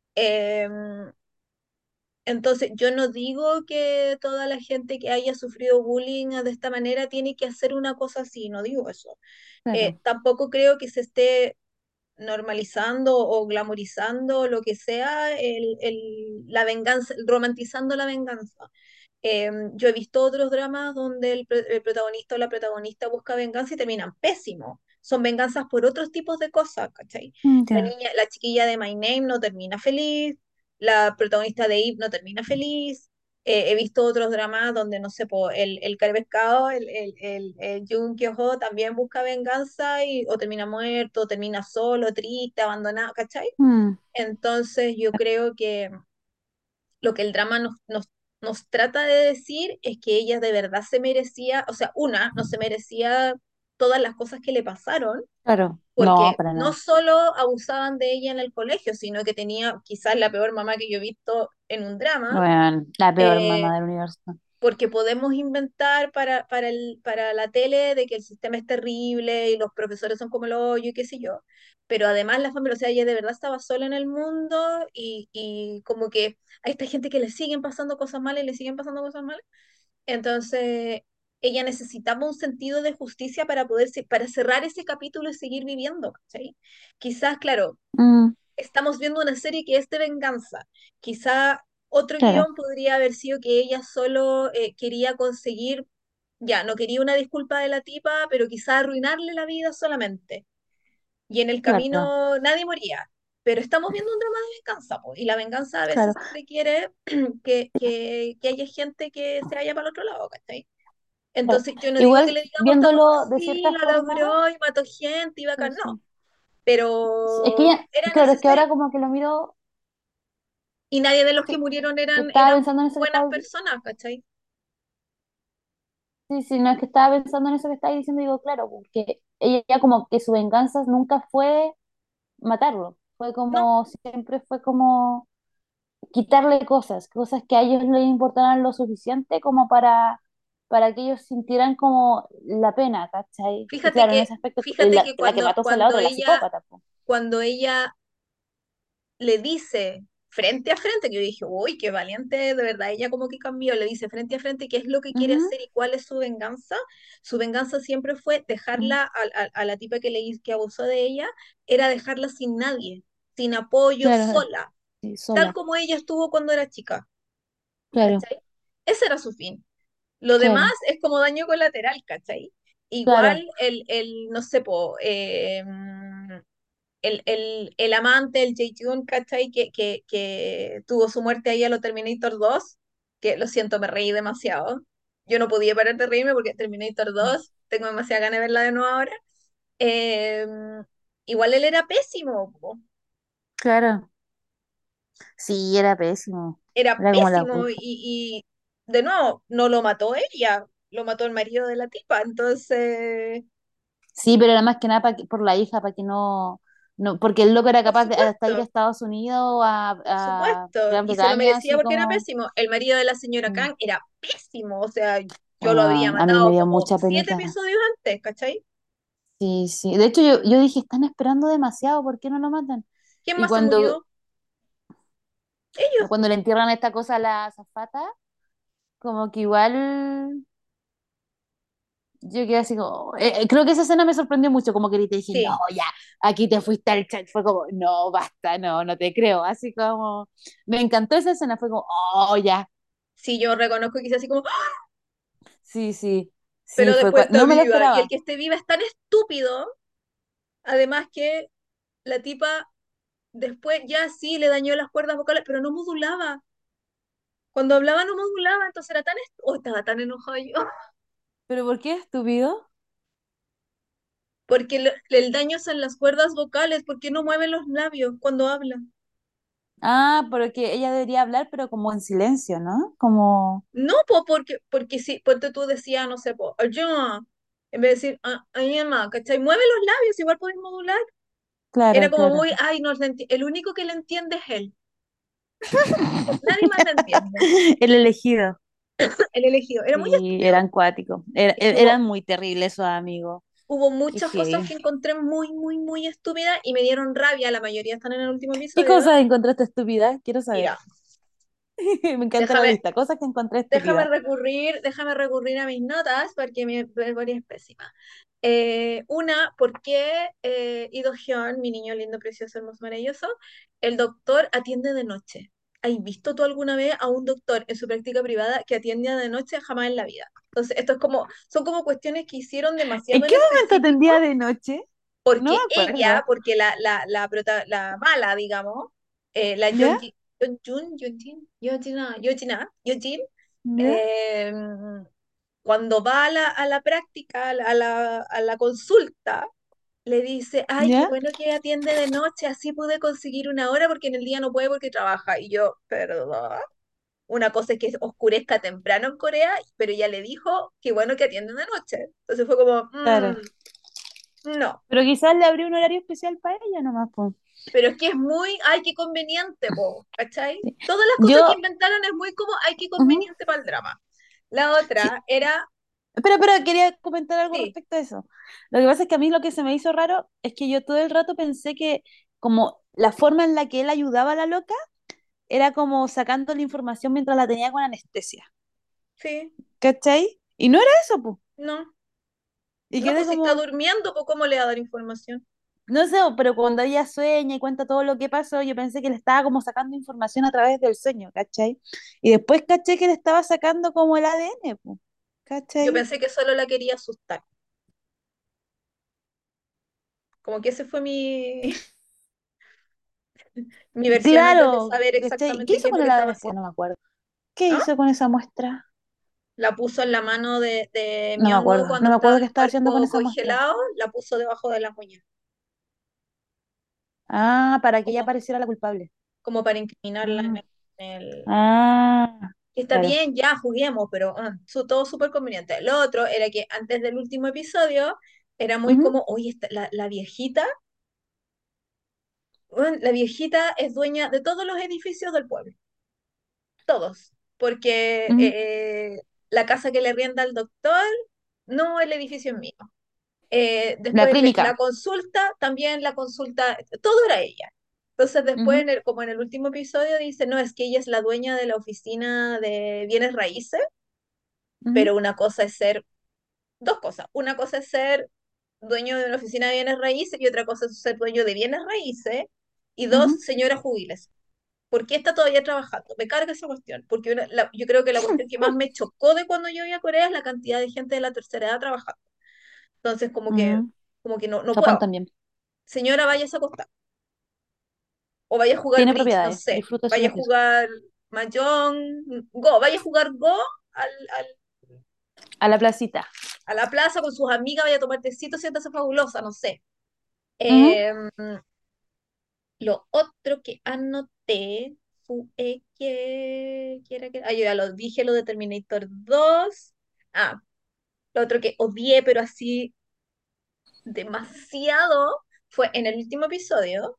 S1: Em, entonces, yo no digo que toda la gente que haya sufrido bullying de esta manera tiene que hacer una cosa así, no digo eso. Eh,
S2: Claro.
S1: tampoco creo que se esté normalizando o glamorizando o lo que sea el, el- la venganza, romantizando la venganza. Eh, yo he visto otros dramas donde el, pro- el protagonista o la protagonista busca venganza y terminan pésimo. Son venganzas por otros tipos de cosas, ¿cachai?
S2: Mm,
S1: La
S2: ya.
S1: niña, la chiquilla de My Name no termina feliz, la protagonista de Eve no termina feliz. Eh, he visto otros dramas donde, no sé, po, el, el cara de pescado, el, el, el, el Jung Kyo-ho también busca venganza y o termina muerto, o termina solo, triste, abandonado, ¿cachai?
S2: Mm,
S1: Entonces yo creo que lo que el drama nos, nos, nos trata de decir es que ella de verdad se merecía, o sea, una, no se merecía todas las cosas que le pasaron,
S2: claro. No,
S1: porque
S2: para
S1: no
S2: nada.
S1: solo abusaban de ella en el colegio, sino que tenía quizás la peor mamá que yo he visto en un drama.
S2: Bueno, la peor
S1: eh,
S2: mamá del universo.
S1: porque podemos inventar para, para, el, para la tele de que el sistema es terrible y los profesores son como el hoyo y qué sé yo, pero además la familia, o sea, ella de verdad estaba sola en el mundo y, y como que a esta gente que le siguen pasando cosas malas y le siguen pasando cosas malas, entonces ella necesitaba un sentido de justicia para poder, se- para cerrar ese capítulo y seguir viviendo, ¿cachai? Quizás, claro,
S2: Mm,
S1: estamos viendo una serie que es de venganza. Quizá otro
S2: claro,
S1: guión podría haber sido que ella solo eh, quería conseguir, ya, no quería una disculpa de la tipa, pero quizá arruinarle la vida solamente. Y en el
S2: claro,
S1: camino nadie moría. Pero estamos viendo un drama de venganza, po, y la venganza a
S2: claro,
S1: veces requiere que, que, que haya gente que se vaya para el otro lado, ¿cachai?
S2: claro.
S1: Entonces yo no digo que
S2: Igual
S1: le digamos tampoco
S2: viéndolo de
S1: sí,
S2: cierta
S1: lo
S2: forma,
S1: logró y mató gente y
S2: sí,
S1: bacán, no.
S2: sí. Es que
S1: Pero
S2: ya,
S1: era
S2: claro, es que
S1: necesario.
S2: ahora como que lo miro,
S1: Y nadie de los que
S2: sí,
S1: murieron
S2: que
S1: eran,
S2: estaba
S1: eran
S2: pensando en eso que
S1: buenas
S2: estaba,
S1: personas, ¿cachai?
S2: sí, sí, no es que estaba pensando en eso que estaba diciendo, digo, claro, porque ella ya como que su venganza nunca fue matarlo, fue
S1: No,
S2: como, siempre fue como quitarle cosas, cosas que a ellos les importaran lo suficiente como para, para que ellos sintieran como la pena, ¿cachai? Y
S1: fíjate
S2: claro, en
S1: que,
S2: ese aspecto, eh,
S1: fíjate
S2: la,
S1: que
S2: la que
S1: cuando,
S2: mató fue la
S1: cuando
S2: otra, la
S1: ella,
S2: psicópata, po.
S1: cuando ella le dice frente a frente, que yo dije, uy, qué valiente, de verdad, ella como que cambió, le dice frente a frente qué es lo que quiere
S2: Ujú,
S1: hacer y cuál es su venganza. Su venganza siempre fue
S2: ujú,
S1: dejarla a, a- a la tipa que le hizo- que abusó de ella, era dejarla sin nadie, sin apoyo,
S2: claro,
S1: sola,
S2: sí,
S1: tal
S2: sola,
S1: como ella estuvo cuando era chica,
S2: claro,
S1: ¿cachai? Ese era su fin. Lo demás
S2: claro,
S1: es como daño colateral, ¿cachai?
S2: claro,
S1: Igual el, el no sé, po, eh, el, el, el amante, el Jae-yoon, ¿cachai? Que, que, que tuvo su muerte ahí a lo Terminator dos, que lo siento, me reí demasiado. Yo no podía parar de reírme porque Terminator dos, tengo demasiada ganas de verla de nuevo ahora. Eh, igual él era pésimo, po.
S2: claro, sí, era pésimo,
S1: Era
S2: era como la
S1: pésimo y,
S2: culpa.
S1: y de nuevo, no lo mató ella, lo mató el marido de la tipa, entonces...
S2: Sí, pero era más que nada pa que- por la hija, para que no, no, porque el loco era
S1: Por
S2: capaz de hasta ir a
S1: supuesto,
S2: Estados Unidos, a,
S1: por
S2: a
S1: supuesto.
S2: Gran
S1: Y se lo
S2: Bretaña,
S1: merecía
S2: así
S1: porque era
S2: como,
S1: pésimo. El marido de la señora
S2: mm,
S1: Kang era pésimo. O sea, yo lo habría
S2: bueno, a mí me
S1: matado
S2: dio
S1: como
S2: mucha
S1: siete
S2: penita.
S1: episodios antes, ¿cachai?
S2: Sí, sí. De hecho, yo, yo dije, están esperando demasiado, ¿por qué no lo matan?
S1: ¿Quién
S2: Y
S1: más se
S2: cuando,
S1: murió? Ellos.
S2: cuando le entierran esta cosa a la azafata, como que igual yo quedé así como, eh, eh, creo que esa escena me sorprendió mucho, como que te dije, no,
S1: Sí,
S2: ya, aquí te fuiste al chat, fue como, no, basta, no, no te creo, así como, me encantó esa escena, fue como, oh, ya,
S1: sí, yo reconozco que hice así como, ¡ah!
S2: sí, sí, sí,
S1: Pero
S2: fue,
S1: después
S2: cua-
S1: está
S2: no me lo
S1: viva. Y el
S2: esperaba,
S1: que esté viva es tan estúpido. Además que la tipa después ya sí le dañó las cuerdas vocales, pero no modulaba. Cuando hablaba no modulaba, entonces era tan... est- Oh, estaba tan enojada yo.
S2: pero ¿por qué estúpido?
S1: Porque lo- el daño es en las cuerdas vocales, porque no mueve los labios cuando habla.
S2: Ah, porque ella debería hablar, pero como en silencio, ¿no? Como,
S1: No, po, porque, porque si, ponte tú decías, no sé, po, ayuda, en vez de decir, ah, ay, Emma, ¿cachai? Mueve los labios, igual podés modular. Era
S2: claro,
S1: como
S2: claro.
S1: muy, ay, no, le enti- el único que le entiende es él. Nadie más le entiende.
S2: El elegido.
S1: El elegido. Era muy
S2: Sí,
S1: estúpido.
S2: eran cuáticos. Era-
S1: Y
S2: e-
S1: hubo,
S2: eran muy terribles esos amigos.
S1: hubo
S2: Qué
S1: muchas cosas
S2: heavy.
S1: que encontré muy, muy, muy estúpidas y me dieron rabia. La mayoría están en el último
S2: ¿Qué
S1: episodio.
S2: cosas encontraste estúpidas? Quiero saber.
S1: Mira,
S2: Me encanta la
S1: déjame,
S2: lista. Cosas que encontré
S1: déjame
S2: estúpidas.
S1: recurrir, déjame recurrir a mis notas porque mi memoria es pésima. Eh, una, ¿por qué eh, Ido Hyun, mi niño lindo, precioso, hermoso, maravilloso, el doctor atiende de noche? ¿Has visto tú alguna vez a un doctor en su práctica privada que atiende de noche? Jamás en la vida. Entonces, esto es como, son como cuestiones que hicieron demasiado
S2: ¿En
S1: en
S2: qué momento
S1: específico,
S2: atendía de noche? No me
S1: porque ella,
S2: acuerdo.
S1: porque la, la, la, prota- la mala, digamos, eh, la
S2: ¿Ya?
S1: Yeonji- Yeonjun, Yeonjin, Yeonjina, Yeonjina, Yeonjin,
S2: ¿Ya?
S1: eh, cuando va a la, a la práctica, a la, a la, a la consulta, le dice, ay, qué
S2: ¿Ya?
S1: bueno que atiende de noche, así pude conseguir una hora porque en el día no puede porque trabaja. Y yo, perdón. Una cosa es que oscurezca temprano en Corea, pero ella le dijo, qué bueno que atiende de noche. Entonces fue como,
S2: Claro.
S1: "Mm, no".
S2: Pero quizás le abrió un horario especial para ella nomás, pues.
S1: Pero es que es muy, ay, qué conveniente, po, ¿cachai? Todas las cosas que
S2: Yo,
S1: inventaron es muy como, ay, qué
S2: ujú,
S1: conveniente para el drama. La
S2: Sí.
S1: otra era,
S2: Espera, espera, quería comentar algo
S1: sí,
S2: respecto a eso. Lo que pasa es que a mí lo que se me hizo raro es que yo todo el rato pensé que como la forma en la que él ayudaba a la loca era como sacando la información mientras la tenía con anestesia.
S1: sí,
S2: ¿Cachai? Y no era eso, pues.
S1: no.
S2: Y
S1: No,
S2: quedé
S1: pues si está
S2: como,
S1: durmiendo, pues ¿cómo le va a dar información?
S2: no sé, pero cuando ella sueña y cuenta todo lo que pasó, yo pensé que le estaba como sacando información a través del sueño, ¿cachai? Y después caché que le estaba sacando como el A D N, po,
S1: Yo
S2: ¿cachai?
S1: pensé que solo la quería asustar. Como que ese fue mi, mi versión antes de
S2: Claro,
S1: saber
S2: ¿cachai? ¿Qué
S1: exactamente qué
S2: hizo
S1: es lo
S2: con
S1: que
S2: el
S1: estaba
S2: A D N después?
S1: haciendo.
S2: No me acuerdo. ¿Qué
S1: ¿Ah?
S2: hizo con esa muestra?
S1: La puso en la mano de, de
S2: No me
S1: Miongo
S2: acuerdo. No
S1: cuando
S2: me
S1: estaba
S2: acuerdo
S1: en
S2: qué
S1: el
S2: estaba haciendo con
S1: cuerpo
S2: esa muestra.
S1: congelado, la puso debajo de las uñas,
S2: Ah, para que ella
S1: como,
S2: pareciera la culpable.
S1: como para incriminarla en
S2: Ah,
S1: el, en el-
S2: ah,
S1: que está
S2: claro.
S1: bien, ya juguemos, pero ah, su- todo súper conveniente. Lo otro era que antes del último episodio era muy
S2: Ujú,
S1: como, oye, esta- la, la viejita, bueno, la viejita es dueña de todos los edificios del pueblo, todos, porque
S2: ujú.
S1: eh, la casa que le arrienda al doctor, no, el edificio es mío. Eh,
S2: La
S1: después le- la
S2: clínica.
S1: consulta, también la consulta, todo era ella. Entonces después,
S2: Ujú,
S1: en el- como en el último episodio, dice, no, es que ella es la dueña de la oficina de bienes raíces,
S2: ujú,
S1: pero una cosa es ser, dos cosas, una cosa es ser dueño de una oficina de bienes raíces y otra cosa es ser dueño de bienes raíces, y dos,
S2: ujú.
S1: señora júbiles. ¿Por qué está todavía trabajando? Me carga esa cuestión, porque una- la- yo creo que la cuestión que más me chocó de cuando yo iba a Corea es la cantidad de gente de la tercera edad trabajando. Entonces, como que,
S2: Ujú.
S1: como que no, no
S2: Japón
S1: puedo.
S2: también.
S1: Señora, váyase a acostar. O vaya a jugar
S2: Tiene
S1: bridge, no
S2: propiedades.
S1: sé.
S2: Disfruta su
S1: Vaya a
S2: retiro.
S1: jugar mahjong, go. Vaya a jugar go al, al-
S2: A la placita.
S1: a la plaza con sus amigas, vaya a tomar tecito, siéntase fabulosa, no sé.
S2: Ujú,
S1: Eh, lo otro que anoté fue que... ¿qué era que- Ah, yo ya lo dije, lo de Terminator dos. Ah, lo otro que odié, pero así demasiado, fue en el último episodio,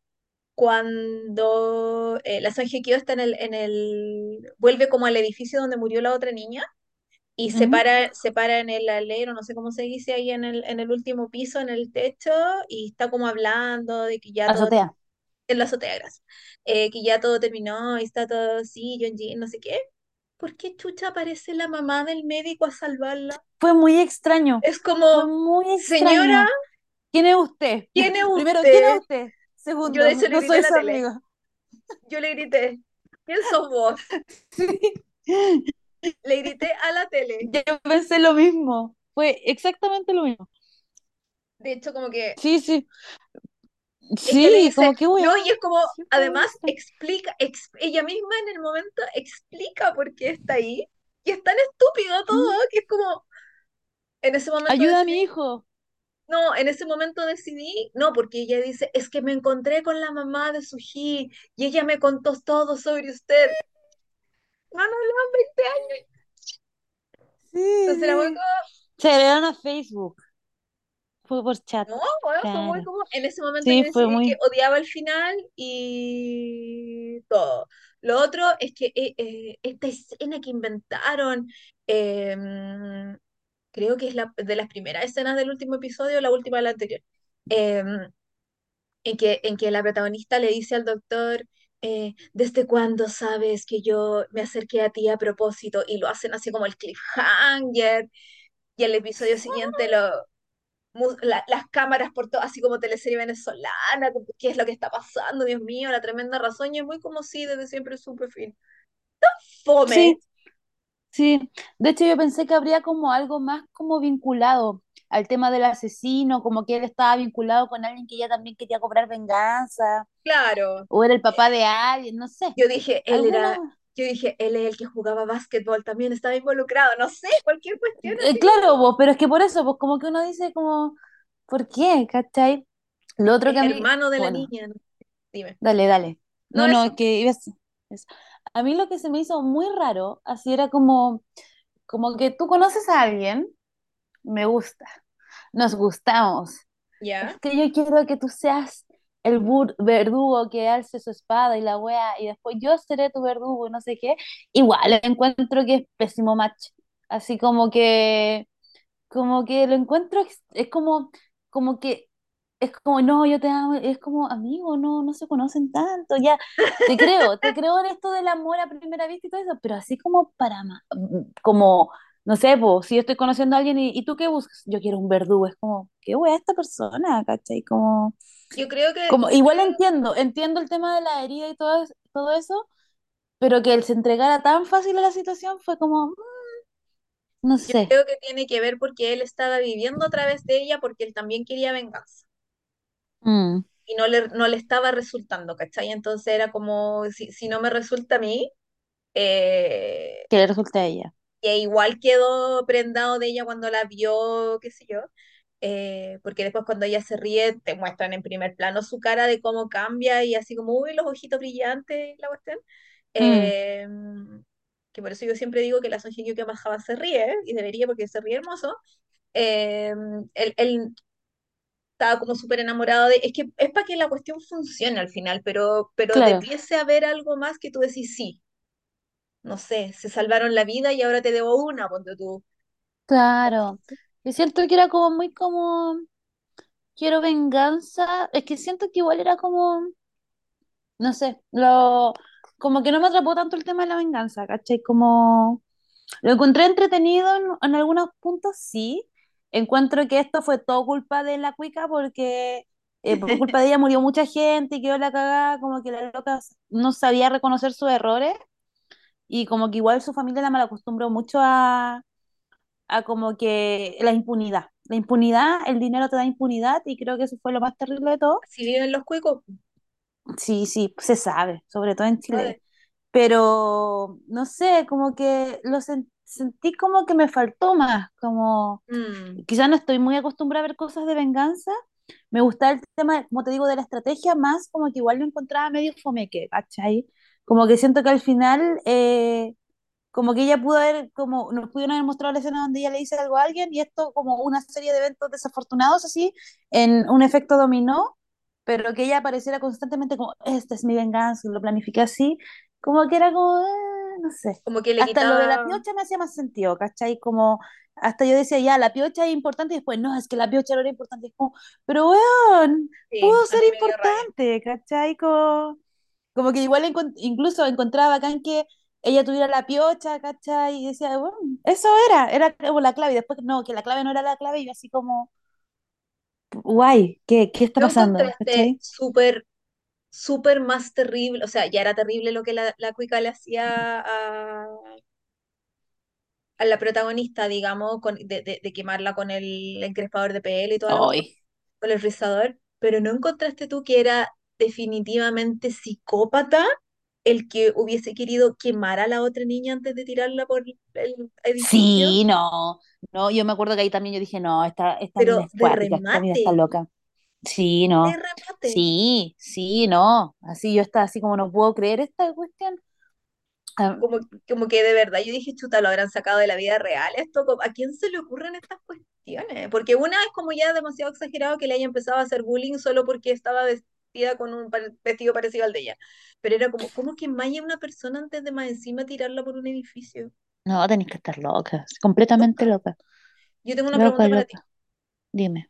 S1: cuando eh, la Son Hye Kyo está en el, en el, vuelve como al edificio donde murió la otra niña y se
S2: ujú.
S1: para, se para en el alero, no sé cómo se dice ahí en el, en el último piso, en el techo, y está como hablando de que ya todo,
S2: Azotea.
S1: en la azotea, gracias, eh, que ya todo terminó y está todo así, John Jin, no sé qué. ¿Por qué chucha aparece la mamá del médico a salvarla?
S2: Fue muy extraño.
S1: Es
S2: Fue
S1: como,
S2: muy
S1: señora,
S2: extraño. ¿Quién es usted?
S1: ¿quién es
S2: Primero, ¿quién es
S1: usted?
S2: usted?
S1: Yo de
S2: Segundo,
S1: hecho le
S2: no
S1: grité a
S2: soy
S1: la
S2: su
S1: tele.
S2: amigo.
S1: Yo le grité, ¿quién sos vos?
S2: Sí.
S1: Le grité a la tele.
S2: Yo pensé lo mismo. Fue exactamente lo mismo.
S1: De hecho, como que
S2: Sí, sí.
S1: ella le
S2: Sí,
S1: dice,
S2: como que
S1: no,
S2: weá.
S1: y es como,
S2: Sí, fue muy
S1: además,
S2: extraño.
S1: explica, ex- ella misma en el momento explica por qué está ahí. Y es tan estúpido todo
S2: Ujú.
S1: que es como, en ese momento
S2: Ayuda a
S1: decidí,
S2: mi hijo.
S1: no, en ese momento decidí, no, porque ella dice, es que me encontré con la mamá de Suji y ella me contó todo sobre usted. No, no, no, veinte años.
S2: Sí,
S1: Entonces era muy
S2: sí. Se agregaron a Facebook. Fue por chat.
S1: no, bueno, fue muy
S2: Claro.
S1: como, en ese momento yo
S2: Sí, fue
S1: decidí que
S2: muy.
S1: odiaba el final y todo. Lo otro es que eh, eh, esta escena que inventaron, em, creo que es la, de las primeras escenas del último episodio, la última de la anterior, em, en que, en que la protagonista le dice al doctor, eh, ¿desde cuándo sabes que yo me acerqué a ti a propósito? Y lo hacen así como el cliffhanger, y el episodio siguiente lo mu- la- las cámaras por todo, así como teleserie venezolana, como, ¿qué es lo que está pasando? Dios mío, la tremenda razón, y es muy como si desde siempre supe fin. Fome,
S2: Sí, sí. De hecho, yo pensé que habría como algo más como vinculado al tema del asesino, como que él estaba vinculado con alguien que ya también quería cobrar venganza,
S1: claro.
S2: o era el papá de alguien, no sé.
S1: Yo dije, él
S2: Alguna.
S1: era, yo dije, él es el que jugaba básquetbol, también estaba involucrado, no sé, cualquier cuestión
S2: Eh,
S1: así como,
S2: claro, vos, pero es que por eso, pues como que uno dice como, ¿por qué? ¿Cachai? Lo otro
S1: es
S2: que a mí,
S1: hermano de la
S2: bueno,
S1: niña, ¿no? Dime.
S2: dale, dale.
S1: No,
S2: No, no, es
S1: eso,
S2: que ibas- eso. A mí lo que se me hizo muy raro, así era como, como que tú conoces a alguien, me gusta, nos gustamos.
S1: ya,
S2: Es que yo quiero que tú seas el bur- verdugo que alce su espada y la wea, y después yo seré tu verdugo y no sé qué. Igual encuentro que es pésimo match. Así como que, como que lo encuentro, ex- es como, como que, es como, no, yo te amo, es como, amigo, no, no se conocen tanto, ya, te creo, te creo en esto del amor a primera vista y todo eso, pero así como para, ma- como, no sé, pues, si yo estoy conociendo a alguien y, ¿y tú qué buscas? Yo quiero un verdugo, es como, ¿qué wea esta persona? ¿Cachai? Como,
S1: Yo creo que,
S2: como,
S1: yo
S2: igual
S1: creo,
S2: entiendo, entiendo el tema de la herida y todo, es- todo eso, pero que él se entregara tan fácil a la situación fue como, mm, no
S1: yo
S2: sé.
S1: creo que tiene que ver porque él estaba viviendo a través de ella porque él también quería venganza.
S2: Mm,
S1: Y no le, no le estaba resultando, ¿cachai? Entonces era como, si, si no me resulta a mí, eh,
S2: que le resulte a ella.
S1: que igual quedó prendado de ella cuando la vio, qué sé yo, eh, porque después cuando ella se ríe te muestran en primer plano su cara de cómo cambia y así como, uy, los ojitos brillantes, la cuestión.
S2: Mm,
S1: Eh, que por eso yo siempre digo que la Son Hye Kyo que bajaba se ríe, ¿eh? Y debería porque se ríe hermoso. Eh, él, él estaba como súper enamorado de... Es que es para que la cuestión funcione al final, pero, pero
S2: claro,
S1: debiese haber algo más que tú decís, sí, no sé, se salvaron la vida y ahora te debo una, ponte tú.
S2: claro. Es cierto que era como muy como, quiero venganza. Es que siento que igual era como, no sé, lo, como que no me atrapó tanto el tema de la venganza, ¿cachai? Como, lo encontré entretenido en, en algunos puntos, sí. Encuentro que esto fue todo culpa de la cuica porque eh, por culpa de ella murió mucha gente y quedó la cagada, como que la loca no sabía reconocer sus errores y como que igual su familia la malacostumbró mucho a, a como que la impunidad. La impunidad, el dinero te da impunidad y creo que eso fue lo más terrible de todo.
S1: Si viven los cuicos,
S2: Sí, sí, se sabe, sobre todo en Chile.
S1: ¿sabes?
S2: Pero no sé, como que lo sen- sentí como que me faltó más, como
S1: Mm,
S2: quizás no estoy muy acostumbrada a ver cosas de venganza. Me gustaba el tema, como te digo, de la estrategia, más como que igual lo encontraba medio fomeque, ¿cachai? Como que siento que al final eh, como que ella pudo haber, como nos pudieron haber mostrado la escena donde ella le dice algo a alguien y esto como una serie de eventos desafortunados así, en un efecto dominó, pero que ella apareciera constantemente como, esta es mi venganza, y lo planifiqué así, como que era como, eh, no sé.
S1: como que le
S2: Hasta lo de la
S1: quitaba,
S2: piocha me hacía más sentido, ¿cachai? Como, hasta yo decía, ya, la piocha es importante y después, no, es que la piocha no era importante, es como, pero weón,
S1: sí,
S2: pudo
S1: a
S2: ser
S1: mí me dio rabia.
S2: importante, ¿cachai? Como, como que igual encon- incluso encontraba bacán que ella tuviera la piocha, ¿cachai? Y decía, bueno, eso era, era como la clave. Y después, no, que la clave no era la clave, y yo así como, guay, ¿qué, qué está
S1: Yo
S2: pasando?
S1: encontraste
S2: ¿Cachai?
S1: súper, súper más terrible, o sea, ya era terrible lo que la, la cuica le hacía a, a la protagonista, digamos, con, de, de, de quemarla con el encrespador de pelo y toda la cuestión,
S2: Ay,
S1: con el rizador, pero ¿no encontraste tú que era definitivamente psicópata el que hubiese querido quemar a la otra niña antes de tirarla por el edificio?
S2: sí, no, no, yo me acuerdo que ahí también yo dije, no, esta, esta mina
S1: Pero
S2: es
S1: de
S2: cuática, esta mina está
S1: remate,
S2: loca. Sí,
S1: de
S2: no,
S1: remate.
S2: sí, sí, no, así yo estaba así como no puedo creer esta cuestión. Ah,
S1: Como, como que de verdad yo dije, chuta, lo habrán sacado de la vida real esto. ¿Cómo- ¿A quién se le ocurren estas cuestiones? Porque una es como ya demasiado exagerado que le haya empezado a hacer bullying solo porque estaba vestida con un pare- vestido parecido al de ella. Pero era como, ¿cómo que malla a una persona antes de más encima tirarla por un edificio?
S2: no, tenéis que estar loca, completamente
S1: Loca.
S2: loca,
S1: Yo tengo una
S2: loca,
S1: pregunta para ti.
S2: loca, dime.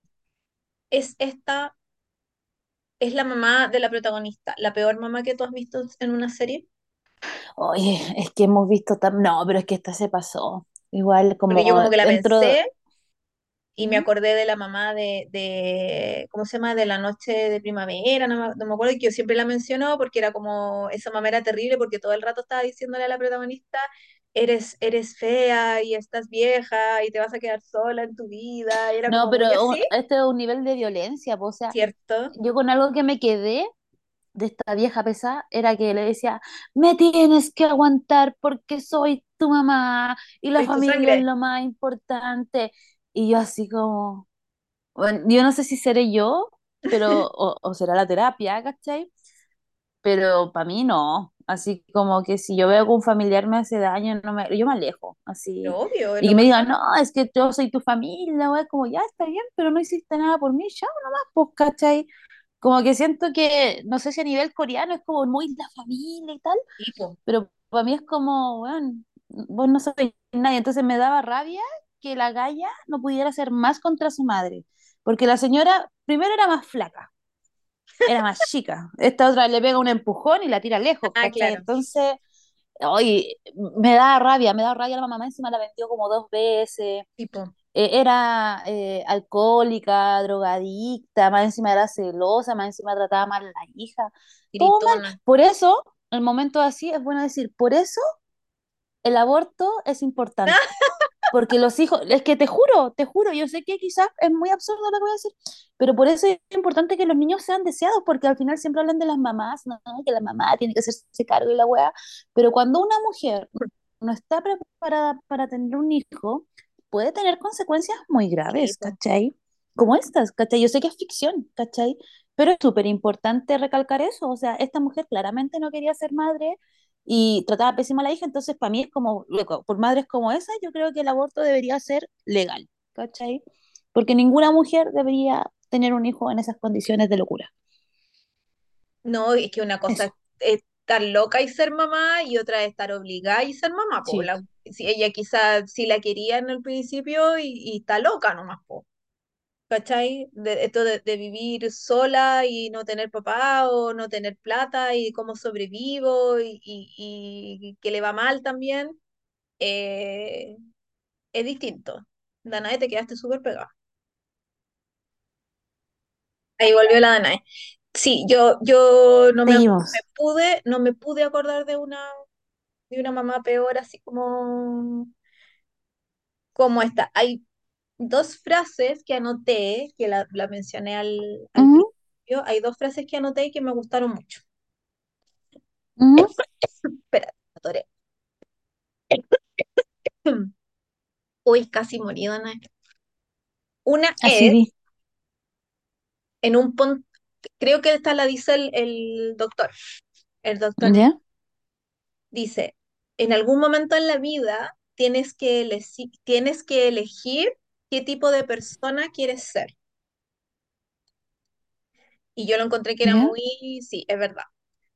S1: ¿Es esta, es la mamá de la protagonista, la peor mamá que tú has visto en una serie?
S2: Oye, es que hemos visto tan... No, pero es que esta se pasó. Igual
S1: Porque yo
S2: como
S1: como que la
S2: dentro...
S1: pensé y me
S2: ¿Mm?
S1: acordé de la mamá de, de ¿cómo se llama? De la noche de primavera, no, me no me acuerdo, que yo siempre la menciono porque era como, esa mamá era terrible porque todo el rato estaba diciéndole a la protagonista, eres, eres fea y estás vieja y te vas a quedar sola en tu vida, y era
S2: No,
S1: como muy
S2: pero un-
S1: así,
S2: este es un nivel de violencia, po, o sea,
S1: ¿cierto?
S2: yo con algo que me quedé de esta vieja pesada era que le decía, me tienes que aguantar porque soy tu mamá y la
S1: Soy tu
S2: familia es
S1: sangre,
S2: lo más importante. Y yo así como, bueno, yo no sé si seré yo, pero, o, o será la terapia, ¿cachai? Pero para mí no, así como que si yo veo que un familiar me hace daño, no me, yo me alejo,
S1: pero
S2: así,
S1: obvio, es
S2: y
S1: lo
S2: que me
S1: más
S2: digan,
S1: sano.
S2: no, es que yo soy tu familia, o es como, ya está bien, pero no hiciste nada por mí, ya nomás, pues, ¿cachai? Como que siento que, no sé si a nivel coreano es como muy la familia y tal,
S1: Tipo,
S2: pero para mí es como, bueno, vos no sois nadie. Entonces me daba rabia que la galla no pudiera hacer más contra su madre, porque la señora primero era más flaca, era más chica. Esta otra le pega un empujón y la tira lejos,
S1: Ah,
S2: ¿cachai?
S1: claro,
S2: Entonces, oye, me da rabia, me da rabia la mamá, encima la vendió como dos veces.
S1: tipo,
S2: Eh, era eh, alcohólica, drogadicta, más encima era celosa, más encima trataba mal a la hija, todo mal.
S1: gritona.
S2: Por eso, en momentos así, es bueno decir, por eso el aborto es importante. Porque los hijos, es que te juro, te juro, yo sé que quizás es muy absurdo lo que voy a decir, pero por eso es importante que los niños sean deseados, porque al final siempre hablan de las mamás, ¿no? Que la mamá tiene que hacerse cargo y la weá, pero cuando una mujer no está preparada para tener un hijo, puede tener consecuencias muy
S1: Sí,
S2: graves,
S1: po.
S2: ¿cachai? Como estas, ¿cachai? Yo sé que es ficción, ¿cachai? Pero es súper importante recalcar eso, o sea, esta mujer claramente no quería ser madre y trataba pésimo a la hija, entonces para mí es como, loco, por madres como esa, yo creo que el aborto debería ser legal, ¿cachai? Porque ninguna mujer debería tener un hijo en esas condiciones de locura.
S1: No, es que una cosa
S2: Eso,
S1: es estar loca y ser mamá y otra es estar obligada y ser mamá, po.
S2: sí.
S1: La- si ella quizás sí la quería en el principio y, y está loca nomás, po. ¿Cachai? De, esto de, de vivir sola y no tener papá o no tener plata y cómo sobrevivo y, y, y que le va mal también, eh, es distinto. Danae, te quedaste súper pegada. Ahí volvió la Danae. Sí, yo, yo no me, me
S2: Seguimos.
S1: pude, no me pude acordar de una, de una mamá peor así como, como esta. Hay dos frases que anoté, que la, la mencioné al, al
S2: Ujú,
S1: principio, hay dos frases que anoté y que me gustaron mucho.
S2: ujú.
S1: Espera, me atoré. Uy, casi morí, Danae. Una
S2: Así
S1: es,
S2: di.
S1: en un pon- creo que esta la dice el, el doctor, el doctor
S2: ¿Ya?
S1: dice, en algún momento en la vida tienes que, eleci- tienes que elegir qué tipo de persona quieres ser. Y yo lo encontré que era
S2: ¿Ya?
S1: muy, sí, es verdad,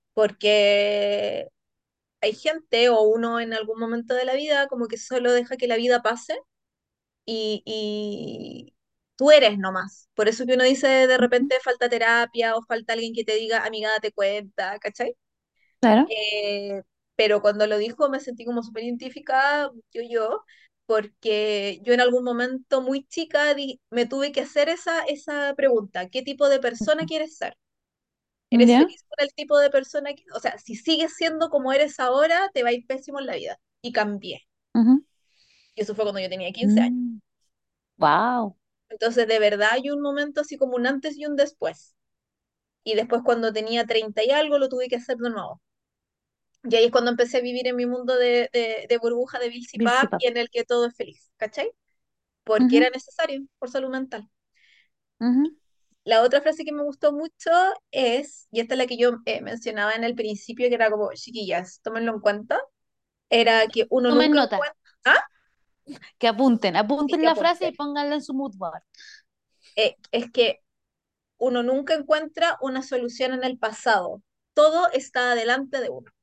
S1: porque hay gente o uno en algún momento de la vida como que solo deja que la vida pase y, y tú eres nomás. Por eso que uno dice de
S2: Ujú.
S1: repente falta terapia o falta alguien que te diga, amiga, date cuenta, ¿cachai?
S2: Claro.
S1: Eh, pero cuando lo dijo me sentí como súper identificada, yo, yo, porque yo en algún momento muy chica di- me tuve que hacer esa, esa pregunta, ¿qué tipo de persona quieres ser? ¿Eres
S2: ¿Ya?
S1: feliz con el tipo de persona que, o sea, si sigues siendo como eres ahora, te va a ir pésimo en la vida? Y cambié.
S2: Ujú.
S1: Y eso fue cuando yo tenía quince años.
S2: Mm. Wow.
S1: Entonces, de verdad hay un momento así como un antes y un después. Y después cuando tenía treinta y algo lo tuve que hacer de nuevo. Y ahí es cuando empecé a vivir en mi mundo de, de, de burbuja de Bills y
S2: Bill
S1: Pap
S2: Pap.
S1: y en el que todo es feliz, ¿cachai? Porque era
S2: Ujú,
S1: necesario por salud mental.
S2: ujú.
S1: La otra frase que me gustó mucho es, y esta es la que yo eh, mencionaba en el principio, que era como, chiquillas, tómenlo en cuenta, era que uno
S2: Tomen
S1: nunca
S2: nota,
S1: encuentra, ah,
S2: que apunten,
S1: y
S2: apunten
S1: que
S2: la frase y
S1: apunten,
S2: pónganla en su mood board.
S1: eh, es que uno nunca encuentra una solución en el pasado, todo está delante de uno,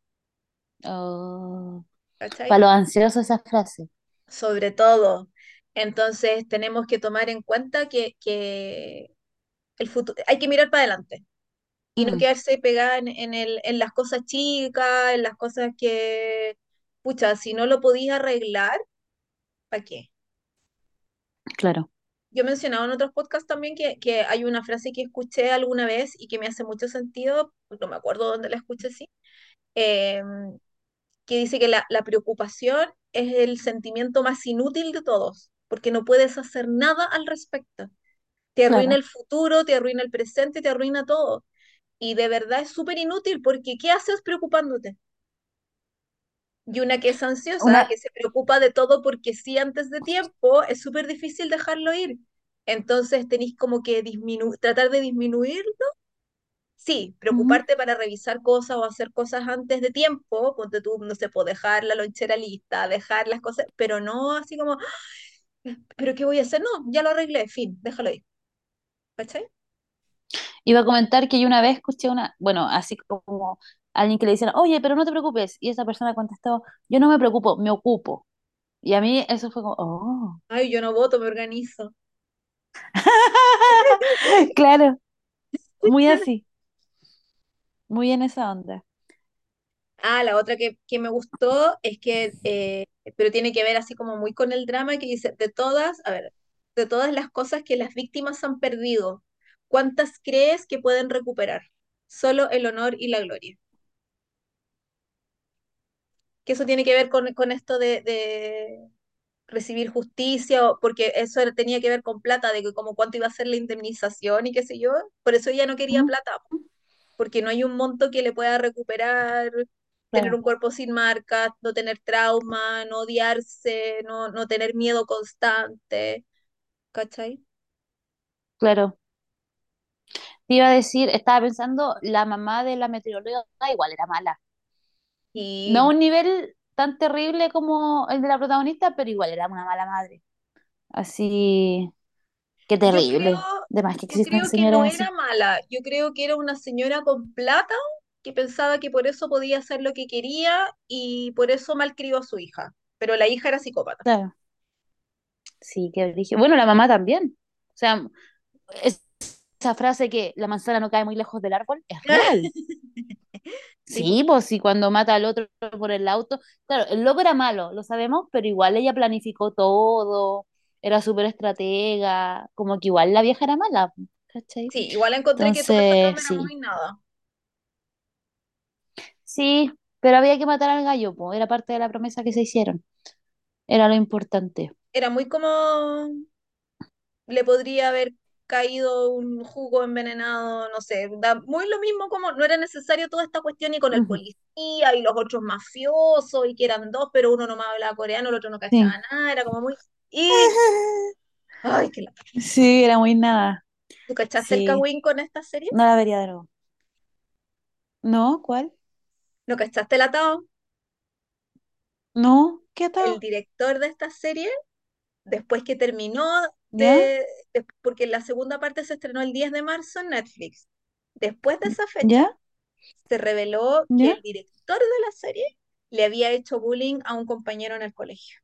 S2: Oh, para
S1: ¿cachai?
S2: los ansiosos esa frase.
S1: Sobre todo. Entonces tenemos que tomar en cuenta que, que el futuro, hay que mirar para adelante y no
S2: Mm,
S1: quedarse pegada en, en el, en las cosas chicas, en las cosas que, pucha, si no lo podías arreglar, ¿para qué?
S2: claro.
S1: Yo he mencionado en otros podcasts también que, que hay una frase que escuché alguna vez y que me hace mucho sentido, no me acuerdo dónde la escuché, sí, eh, que dice que la, la preocupación es el sentimiento más inútil de todos, porque no puedes hacer nada al respecto. Te arruina
S2: Claro.
S1: el futuro, te arruina el presente, te arruina todo. Y de verdad es súper inútil porque ¿qué haces preocupándote? Y una que es ansiosa,
S2: Una,
S1: que se preocupa de todo porque sí antes de tiempo, es súper difícil dejarlo ir. Entonces tenéis como que disminu tratar de disminuirlo. Sí,
S2: ujú.
S1: preocuparte para revisar cosas o hacer cosas antes de tiempo, ponte tú, no sé, puedo dejar la lonchera lista, dejar las cosas, pero no así como, "Ah, ¿pero qué voy a hacer? No, ya lo arreglé, fin, déjalo ir. ¿Cachai?
S2: Iba a comentar que yo una vez escuché una, bueno, así como alguien que le decían, oye, pero no te preocupes. Y esa persona contestó, yo no me preocupo, me ocupo. Y a mí eso fue como, oh,
S1: Ay, yo no voto, me organizo.
S2: claro, muy así, muy en esa onda.
S1: Ah, la otra que, que me gustó es que, eh, pero tiene que ver así como muy con el drama, que dice, de todas, a ver, de todas las cosas que las víctimas han perdido, ¿cuántas crees que pueden recuperar? Solo el honor y la gloria. Que eso tiene que ver con, con esto de, de recibir justicia, o- porque eso era- tenía que ver con plata, de que como cuánto iba a ser la indemnización y qué sé yo. Por eso ella no quería
S2: ¿Mm?
S1: plata, porque no hay un monto que le pueda recuperar, tener
S2: Claro,
S1: un cuerpo sin marcas, no tener trauma, no odiarse, no, no tener miedo constante, ¿cachai?
S2: claro. Te iba a decir, estaba pensando, la mamá de la meteoróloga igual era mala. No a
S1: Y
S2: un nivel tan terrible como el de la protagonista, pero igual era una mala madre. Así, qué
S1: yo creo,
S2: terrible. De más que
S1: yo
S2: existan
S1: creo que no
S2: señoras
S1: era
S2: así.
S1: mala, yo creo que era una señora con plata que pensaba que por eso podía hacer lo que quería y por eso malcrió a su hija, pero la hija era psicópata.
S2: Claro, sí, qué brillo. Bueno, la mamá también. O sea, es- esa frase que la manzana no cae muy lejos del árbol es real.
S1: Sí, po.
S2: Sí, pues sí, cuando mata al otro por el auto. Claro, el loco era malo, lo sabemos, pero igual ella planificó todo, era súper estratega, como que igual la vieja era mala, ¿cachai?
S1: Sí, igual encontré que toda esa trama
S2: Entonces,
S1: era
S2: sí,
S1: muy nada.
S2: sí, pero había que matar al gallo, pues, era parte de la promesa que se hicieron, era lo importante.
S1: Era muy como le podría haber caído un jugo envenenado, no sé, da muy lo mismo como no era necesario toda esta cuestión y con el
S2: Ujú.
S1: policía y los otros mafiosos y que eran dos, pero uno no me hablaba coreano, el otro no cachaba
S2: Sí.
S1: nada, era como muy... Y, ay, qué la...
S2: Sí, era muy nada.
S1: ¿Tú cachaste el
S2: Sí,
S1: cagüín con esta serie?
S2: no la vería de nuevo. ¿No? ¿Cuál?
S1: ¿No cachaste el atado?
S2: ¿No? ¿Qué
S1: El
S2: tal?
S1: director de esta serie, después que terminó
S2: ¿Ya?
S1: de, de- porque la segunda parte se estrenó el diez de marzo en Netflix. Después de esa fecha,
S2: ¿Ya?
S1: se reveló que
S2: ¿Ya?
S1: el director de la serie le había hecho bullying a un compañero en el colegio.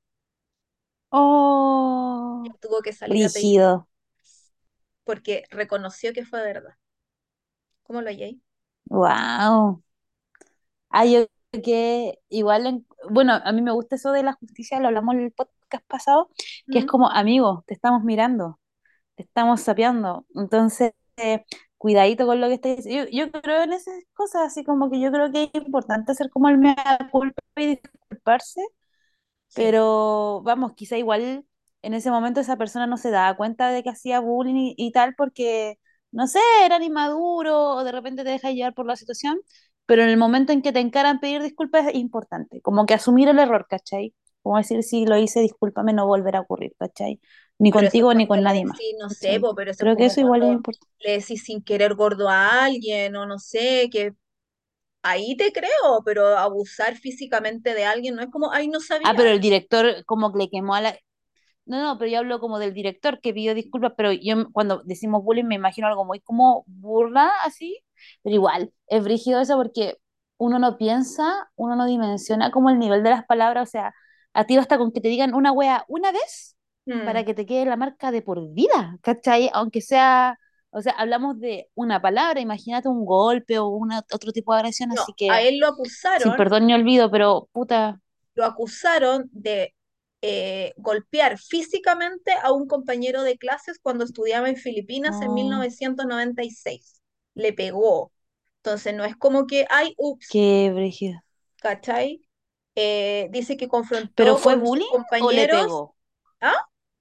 S2: Oh,
S1: Tuvo que salir a pedir
S2: brígido.
S1: disculpas porque reconoció que fue verdad. ¿Cómo lo hallé?
S2: Wow. Ah, yo creo que igual, en- bueno, a mí me gusta eso de la justicia, lo hablamos en el podcast pasado, que es
S1: ¿Mm?
S2: como, amigo, te estamos mirando, te estamos sapeando. Entonces, eh, cuidadito con lo que estés diciendo. Yo, yo creo en esas cosas, así como que yo creo que es importante hacer como el mea culpa y disculparse.
S1: Sí,
S2: Pero vamos, quizá igual en ese momento esa persona no se daba cuenta de que hacía bullying y, y tal porque, no sé, eran inmaduro o de repente te deja llevar por la situación, pero en el momento en que te encaran pedir disculpas es importante, como que asumir el error, ¿cachai? Como decir, si lo hice, discúlpame, no volverá a ocurrir, ¿cachai? Ni
S1: pero eso es
S2: contigo ni
S1: cuando
S2: con
S1: le
S2: nadie más,
S1: decís, no sé,
S2: ¿cachai?
S1: po, pero eso es
S2: Creo que
S1: como
S2: eso igual es
S1: cuando
S2: importante.
S1: le decís sin querer gordo a alguien o no sé, que ahí te creo, pero abusar físicamente de alguien no es como, ay, no
S2: Ah,
S1: sabía.
S2: pero el director como que le quemó a la, no, no, pero yo hablo como del director que pidió disculpas, pero yo m- cuando decimos bullying me imagino algo muy como burla, así, pero igual, es brígido eso porque uno no piensa, uno no dimensiona como el nivel de las palabras, o sea, a ti basta con que te digan una wea una vez para
S1: Mm.
S2: que te quede la marca de por vida, ¿cachai? Aunque sea, o sea, hablamos de una palabra, imagínate un golpe o una, otro tipo de agresión,
S1: No,
S2: así
S1: a
S2: que
S1: él lo
S2: sin
S1: acusaron
S2: perdón ni olvido, pero puta,
S1: lo acusaron de eh, golpear físicamente a un compañero de clases cuando estudiaba en Filipinas en
S2: oh,
S1: mil novecientos noventa y seis. Le pegó. Entonces no es como que, ay, ups,
S2: qué brígido.
S1: ¿cachai? Eh, dice que
S2: ¿Pero
S1: confrontó
S2: fue
S1: con sus
S2: bullying o le
S1: compañeros.
S2: pegó?
S1: ¿Ah?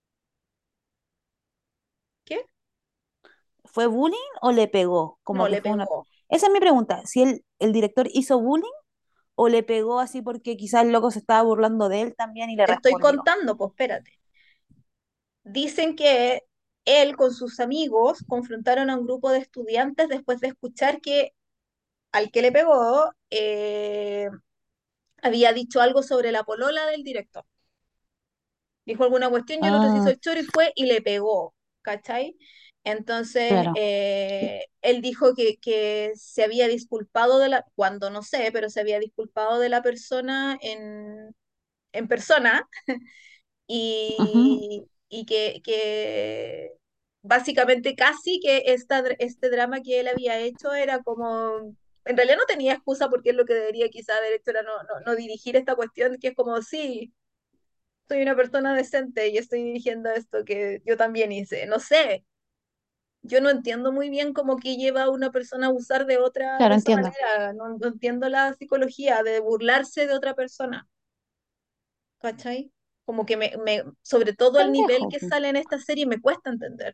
S1: ¿Qué?
S2: ¿Fue bullying o le pegó?
S1: No,
S2: Como que
S1: le
S2: fue una...
S1: pegó.
S2: Esa es mi pregunta. Si el, el director hizo bullying o le pegó así porque quizás el loco se estaba burlando de él también y le
S1: Te estoy
S2: respondió.
S1: contando, pues espérate. Dicen que él con sus amigos confrontaron a un grupo de estudiantes después de escuchar que al que le pegó eh, había dicho algo sobre la polola del director. Dijo alguna cuestión y el otro se hizo
S2: Ah,
S1: el choro y fue y le pegó, ¿cachai? Entonces,
S2: claro.
S1: eh, él dijo que, que se había disculpado de la, cuando no sé, pero se había disculpado de la persona en, en persona
S2: Ujú.
S1: y, y que, que básicamente casi que esta, dr- este drama que él había hecho era como, en realidad no tenía excusa porque es lo que debería quizá haber hecho era no, no, no dirigir esta cuestión, que es como, sí, soy una persona decente y estoy dirigiendo esto que yo también hice, no sé. Yo no entiendo muy bien cómo que lleva a una persona a abusar de otra de
S2: Claro,
S1: esa
S2: entiendo.
S1: manera. No, no entiendo la psicología de burlarse de otra persona, ¿cachai? Como que me, me, sobre todo el nivel
S2: Pendejo,
S1: que
S2: po.
S1: sale en esta serie me cuesta entender.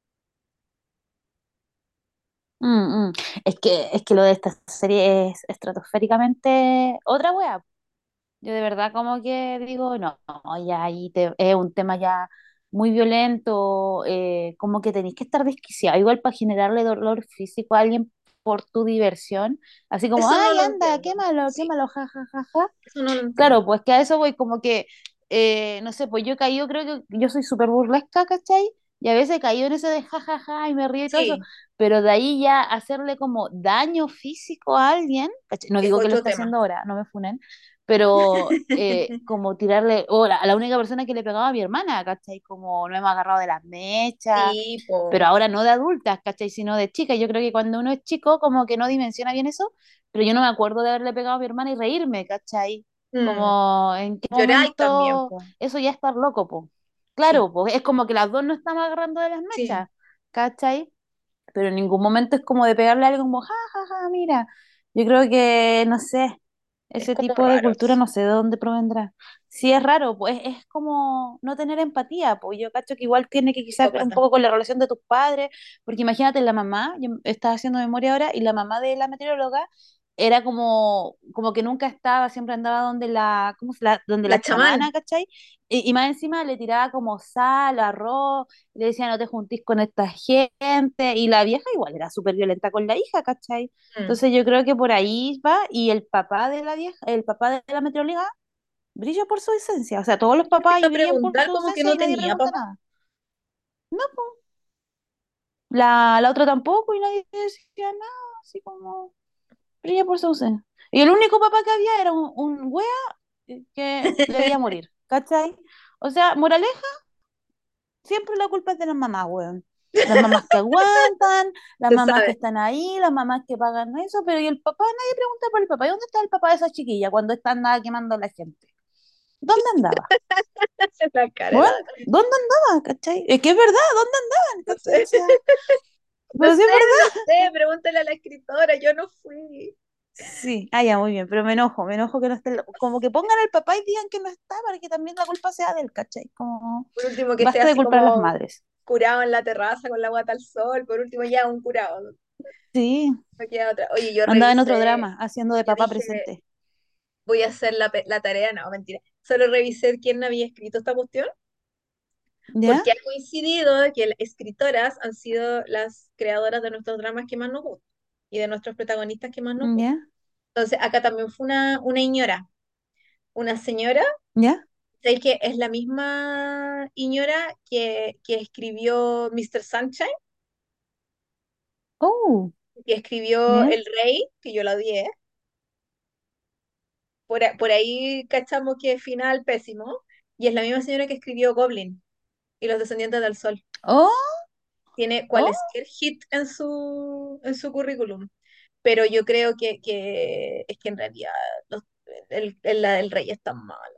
S2: Mm, mm. Es que, es que lo de esta serie es estratosféricamente otra wea. Yo de verdad como que digo, no, no, ya ahí te- es un tema ya muy violento, eh, como que tenéis que estar desquiciado, igual para generarle dolor físico a alguien por tu diversión, así como,
S1: Eso no
S2: ay,
S1: lo
S2: anda,
S1: entiendo.
S2: quémalo,
S1: Sí,
S2: quémalo, ja, ja, ja, ja.
S1: eso no lo entiendo.
S2: Claro, pues que a eso voy, como que, eh, no sé, pues yo he caído, creo que yo soy súper burlesca, ¿cachai? Y a veces he caído en eso de ja, ja, ja, y me río y todo eso,
S1: Sí,
S2: pero de ahí ya hacerle como daño físico a alguien, ¿cachai? No
S1: es
S2: digo que lo
S1: otro
S2: esté
S1: tema.
S2: haciendo ahora, no me funen, pero eh, como tirarle, o la, a la única persona que le pegaba a mi hermana, ¿cachai? Como no hemos agarrado de las mechas,
S1: Sí,
S2: pero
S1: po.
S2: ahora no de adultas, ¿cachai? Sino de chicas. Yo creo que cuando uno es chico, como que no dimensiona bien eso, pero yo no me acuerdo de haberle pegado a mi hermana y reírme, ¿cachai?
S1: Mm.
S2: Como en qué
S1: Lloráis también,
S2: momento
S1: po.
S2: eso ya es estar loco, po.
S1: Sí,
S2: Claro, pues es como que las dos no estamos agarrando de las
S1: sí,
S2: mechas, ¿cachai? Pero en ningún momento es como de pegarle a algo como, ja, ja, ja, mira. Yo creo que, no sé,
S1: es
S2: ese
S1: como
S2: tipo de
S1: raro
S2: cultura
S1: eso.
S2: no sé de dónde provendrá. Sí es raro, pues es como no tener empatía, pues yo cacho que igual tiene que quizás ver un
S1: Psicópata.
S2: poco con la relación de tus padres, porque imagínate la mamá, yo estaba haciendo memoria ahora, y la mamá de la meteoróloga era como, como que nunca estaba, siempre andaba donde la, ¿cómo se la, donde
S1: La
S2: la chamana,
S1: chamán.
S2: ¿cachai? Y, y más encima le tiraba como sal, arroz, le decía no te juntís con esta gente, y la vieja igual era súper violenta con la hija, ¿cachai?
S1: Mm.
S2: Entonces yo creo que por ahí va, y el papá de la vieja, el papá de la meteoróloga brilla por su esencia, o sea, todos los papás
S1: Iba
S2: ahí
S1: a
S2: brillan por
S1: preguntar
S2: su
S1: como que
S2: esencia
S1: no
S2: y nadie
S1: tenía
S2: pregunta
S1: papá.
S2: nada. No, po. La, la otra tampoco, y nadie decía nada, así como brilla por su ausencia. Y el único papá que había era un, un wea que debía morir, ¿cachai? O sea, moraleja, siempre la culpa es de las mamás, weón. Las mamás que aguantan, las
S1: Se
S2: mamás que
S1: sabe.
S2: están ahí, las mamás que pagan eso, pero ¿y el papá? Nadie pregunta por el papá. ¿Y dónde está el papá de esa chiquilla cuando está nada quemando a la gente? ¿Dónde andaba?
S1: La cara de
S2: Bueno,
S1: la...
S2: ¿dónde andaba? ¿Cachai? Es que es verdad, ¿dónde andaban?
S1: No
S2: ¿Cachai? O
S1: sé.
S2: sea,
S1: No
S2: pero sí es
S1: sé, no
S2: verdad.
S1: sé, pregúntale a la escritora, yo no fui.
S2: Sí, ah, ya, muy bien, pero me enojo, me enojo que no esté, el- como que pongan al papá y digan que no está para que también la culpa sea del, ¿cachai? Como,
S1: Por último, que esté
S2: basta de
S1: así
S2: culpar a las
S1: como
S2: madres.
S1: curado en la terraza con la guata al sol. Por último, ya un curado.
S2: Sí,
S1: No queda otra. Oye, yo
S2: andaba en otro
S1: revisé,
S2: drama, haciendo de
S1: yo
S2: papá
S1: dije,
S2: presente.
S1: voy a hacer la, pe- la tarea, no, mentira. Solo revisé quién había escrito esta cuestión,
S2: ¿Ya?
S1: porque ha coincidido que las escritoras han sido las creadoras de nuestros dramas que más nos gustan y de nuestros protagonistas que más nos gustan.
S2: ¿Ya?
S1: Entonces, acá también fue una, una Iñora, una señora.
S2: ¿Ya?
S1: ¿Sabes que es la misma Iñora que, que escribió mister Sunshine?
S2: Oh,
S1: Que escribió
S2: ¿ya?
S1: El Rey, que yo la odié. Por, a- por ahí cachamos que final pésimo. Y es la misma señora que escribió Goblin y Los Descendientes del Sol.
S2: Oh,
S1: Tiene
S2: oh.
S1: cualquier hit en su, en su currículum. Pero yo creo que, que es que en realidad los- el, el, la del Rey es tan malo.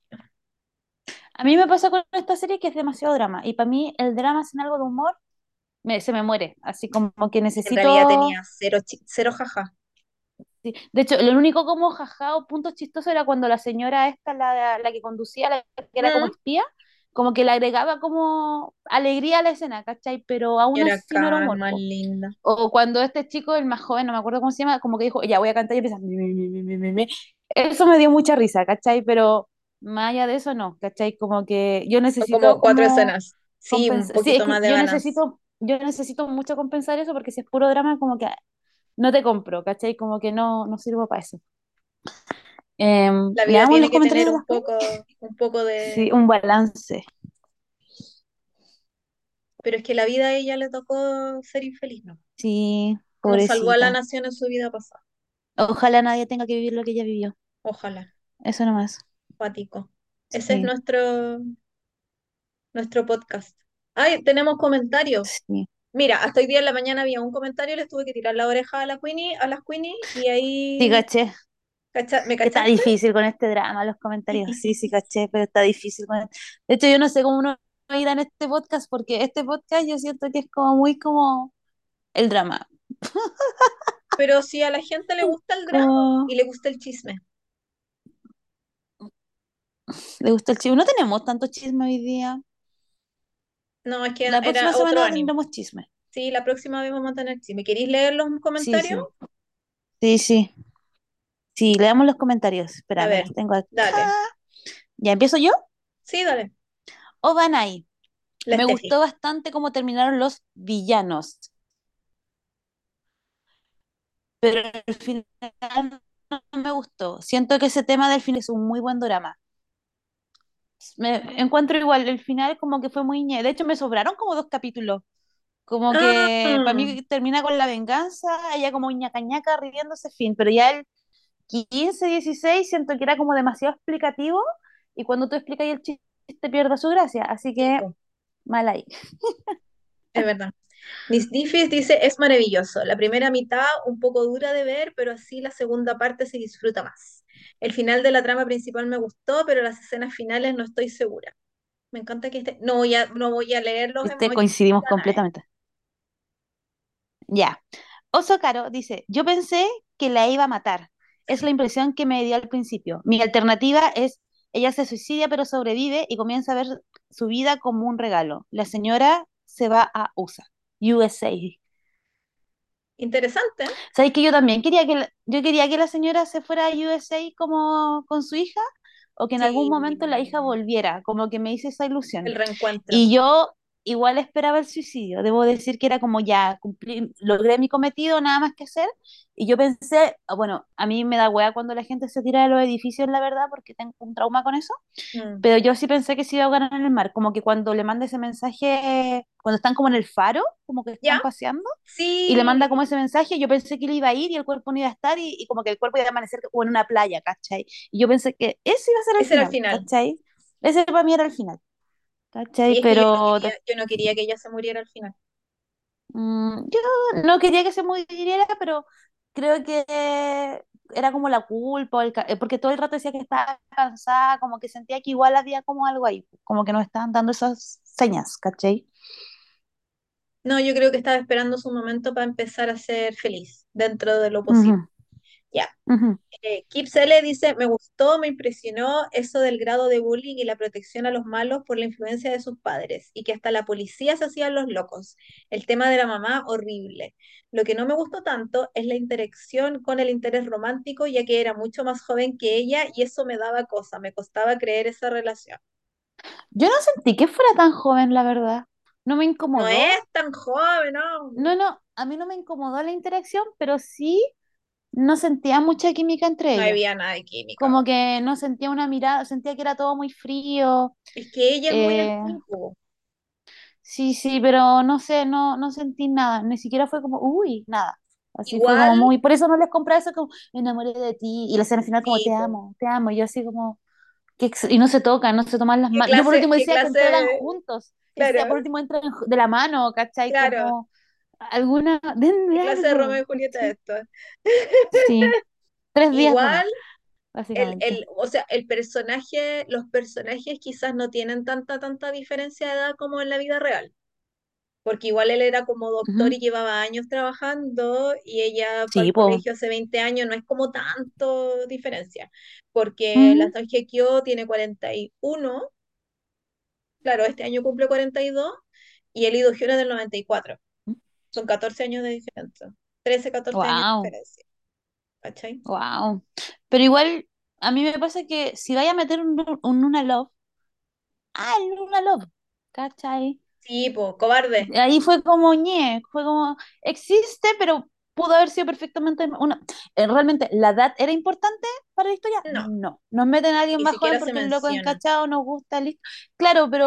S2: A mí me pasa con esta serie que es demasiado drama, y para mí el drama sin algo de humor me- se me muere, así como que
S1: En realidad
S2: necesito.
S1: tenía cero, chi- cero jaja.
S2: Sí. De hecho, lo único como jaja o punto chistoso era cuando la señora esta, la, la que conducía, la que era como
S1: Mm,
S2: espía, como que le agregaba como alegría a la escena, ¿cachai? Pero aún
S1: Era
S2: así no era humor,
S1: calma,
S2: po.
S1: linda.
S2: O cuando este chico, el más joven, no me acuerdo cómo se llama, como que dijo, ya voy a cantar y empieza, mi, mi, mi, mi, mi, mi, mi. Eso me dio mucha risa, ¿cachai? Pero más allá de eso, no, ¿cachai? Como que yo
S1: Son como
S2: necesito
S1: cuatro
S2: como
S1: escenas. Sí, un
S2: compensar, sí, es
S1: poquito
S2: que
S1: más de
S2: yo
S1: balance.
S2: necesito, yo necesito mucho compensar eso, porque si es puro drama, como que no te compro, ¿cachai? Como que no, no sirvo para eso. Em,
S1: La vida
S2: veamos los
S1: tiene que
S2: comentarios
S1: tener
S2: de
S1: un
S2: las redes.
S1: poco, un poco
S2: Sí,
S1: de...
S2: un balance.
S1: Pero es que la vida a ella le tocó ser infeliz, ¿no?
S2: Sí,
S1: No salvó a la
S2: pobrecita.
S1: nación en su vida pasada.
S2: Ojalá nadie tenga que vivir lo que ella vivió.
S1: Ojalá,
S2: Eso nomás.
S1: cuático. Ese es
S2: Sí,
S1: nuestro, nuestro podcast. Ay, tenemos comentarios.
S2: sí.
S1: Mira, hasta hoy día en la mañana había un comentario, les tuve que tirar la oreja a la Queenie, a las Queenie, y
S2: Sí,
S1: ahí,
S2: caché.
S1: ¿cacha- ¿me
S2: Que está
S1: cachaste?
S2: difícil con este drama, los comentarios. Sí, sí, caché, pero está difícil con... De hecho, yo no sé cómo uno irá en este podcast, porque este podcast yo siento que es como muy como el drama.
S1: Pero si a la gente le gusta el drama
S2: Como
S1: y le gusta el chisme.
S2: le gusta el chisme. No tenemos tanto chisme hoy día.
S1: No, es que
S2: La próxima
S1: era otro
S2: semana
S1: ánimo.
S2: tendremos chisme.
S1: Sí, la próxima vez vamos a tener chisme. ¿Queréis leer los
S2: Sí,
S1: comentarios?
S2: sí. Sí, sí. Sí, leamos los comentarios.
S1: A
S2: Espérame,
S1: ver,
S2: los tengo acá.
S1: dale.
S2: ¿Ya empiezo yo?
S1: Sí, dale.
S2: ¿O van ahí?
S1: La
S2: Me
S1: Steffi.
S2: gustó bastante cómo terminaron los villanos, pero el final no me gustó. Siento que ese tema del final es un muy buen drama. Me encuentro igual, el final como que fue muy ñe. De hecho, me sobraron como dos capítulos. Como que para
S1: Ah,
S2: mí termina con la venganza, ella como ñaca ñaca riéndose, fin. Pero ya el quince dieciséis siento que era como demasiado explicativo y cuando tú explicas el chiste pierde su gracia. Así
S1: sí,
S2: que
S1: po,
S2: mal ahí.
S1: es verdad. Miss Diffis dice, es maravilloso. La primera mitad un poco dura de ver, pero así la segunda parte se disfruta más. El final de la trama principal me gustó, pero las escenas finales no estoy segura. Me encanta que esté... No voy a, no voy a leer los
S2: ¿Viste?
S1: emojis.
S2: Coincidimos
S1: Danae.
S2: completamente. Ya. Oso Caro dice, yo pensé que la iba a matar. Es la impresión que me dio al principio. Mi alternativa es, ella se suicida pero sobrevive y comienza a ver su vida como un regalo. La señora se va a U S A, U S A.
S1: Interesante.
S2: ¿Sabes que yo también quería que la, yo quería que la señora se fuera a U S A como con su hija o que en algún
S1: Sí,
S2: momento la hija volviera, como que me hice esa ilusión.
S1: el reencuentro.
S2: Y yo igual esperaba el suicidio. Debo decir que era como ya cumplí, logré mi cometido, nada más que hacer. Y yo pensé, ah, bueno, a mí me da hueá cuando la gente se tira de los edificios, la verdad, porque tengo un trauma con eso.
S1: Mm.
S2: Pero yo sí pensé que se iba a ahogar en el mar, como que cuando le manda ese mensaje, cuando están como en el faro, como que
S1: ¿Ya?
S2: están paseando y le manda como
S1: Sí,
S2: ese mensaje, yo pensé que él iba a ir y el cuerpo no iba a estar y, y como que el cuerpo iba a amanecer como en una playa, ¿cachai? Y yo pensé que ese iba a ser el
S1: ese era el
S2: final,
S1: final.
S2: ¿cachai? Ese para mí era el final, ¿cachai?
S1: Sí, es que yo no
S2: Pero
S1: quería,
S2: de-
S1: yo no quería que ella se muriera al final.
S2: mm, yo no quería que se muriera, pero creo que era como la culpa, o el ca- eh, porque todo el rato decía que estaba cansada, como que sentía que igual había como algo ahí, como que nos estaban dando esas señas, ¿cachai?
S1: No, yo creo que estaba esperando su momento para empezar a ser feliz dentro de lo
S2: Ujú,
S1: posible. Ya.
S2: ujú.
S1: Eh, Kip Sele dice, me gustó, me impresionó eso del grado de bullying y la protección a los malos por la influencia de sus padres y que hasta la policía se hacían los locos. El tema de la mamá, horrible. Lo que no me gustó tanto es la interacción con el interés romántico, ya que era mucho más joven que ella y eso me daba cosa, me costaba creer esa relación.
S2: Yo no sentí que fuera tan joven, la verdad. No me
S1: No
S2: incomodó.
S1: es tan joven, ¿no?
S2: No, no, a mí no me incomodó la interacción, pero sí no sentía mucha química entre
S1: No
S2: ellos.
S1: había nada de química.
S2: Como que no sentía una mirada, sentía que era todo muy frío.
S1: Es que ella es muy
S2: eh,
S1: así, po.
S2: sí, sí, pero no sé, no, no sentí nada. Ni siquiera fue como, uy, nada. Así fue
S1: Igual,
S2: como muy, por eso no les compré eso como, me enamoré de ti. Y la escena final como,
S1: sí,
S2: te
S1: po.
S2: amo, te amo. Y yo así como, qué ex- y no se tocan, no se toman las
S1: ¿Qué
S2: manos. Yo por
S1: clase,
S2: último
S1: qué
S2: decía que entraran
S1: clase?
S2: juntos. Yo decía,
S1: Claro,
S2: por último entran ju- de la mano, ¿cachai?
S1: claro.
S2: Como alguna, denme
S1: ¿Qué clase de Romeo
S2: algo,
S1: y Julieta es
S2: ¿cachai?
S1: esto?
S2: Sí, tres días de
S1: Igual,
S2: amor,
S1: el,
S2: básicamente.
S1: el, o sea, el personaje, los personajes quizás no tienen tanta, tanta diferencia de edad como en la vida real. Porque igual él era como doctor
S2: Ujú.
S1: y llevaba años trabajando y ella fue
S2: Sí,
S1: al
S2: pues.
S1: colegio hace veinte años, no es como tanto diferencia. Porque la Song Hye Kyo tiene cuarenta y uno, claro, este año cumple cuarenta y dos y el Lee Do Hyun es del noventa y cuatro. Son catorce años de diferencia. Trece catorce años de
S2: Wow,
S1: diferencia. ¿Cachai?
S2: wow. Pero igual, a mí me pasa que si vaya a meter un, un Luna Love, ah, el Luna Love, ¿cachai?
S1: Sí, pues, cobarde.
S2: Ahí fue como ñe, fue como, existe, pero pudo haber sido perfectamente una... eh, ¿Realmente la edad era importante para la historia?
S1: No,
S2: No. Nos meten a alguien
S1: ni
S2: más joven
S1: siquiera se
S2: porque el loco es
S1: menciona.
S2: encachado, nos gusta, listo. Claro, pero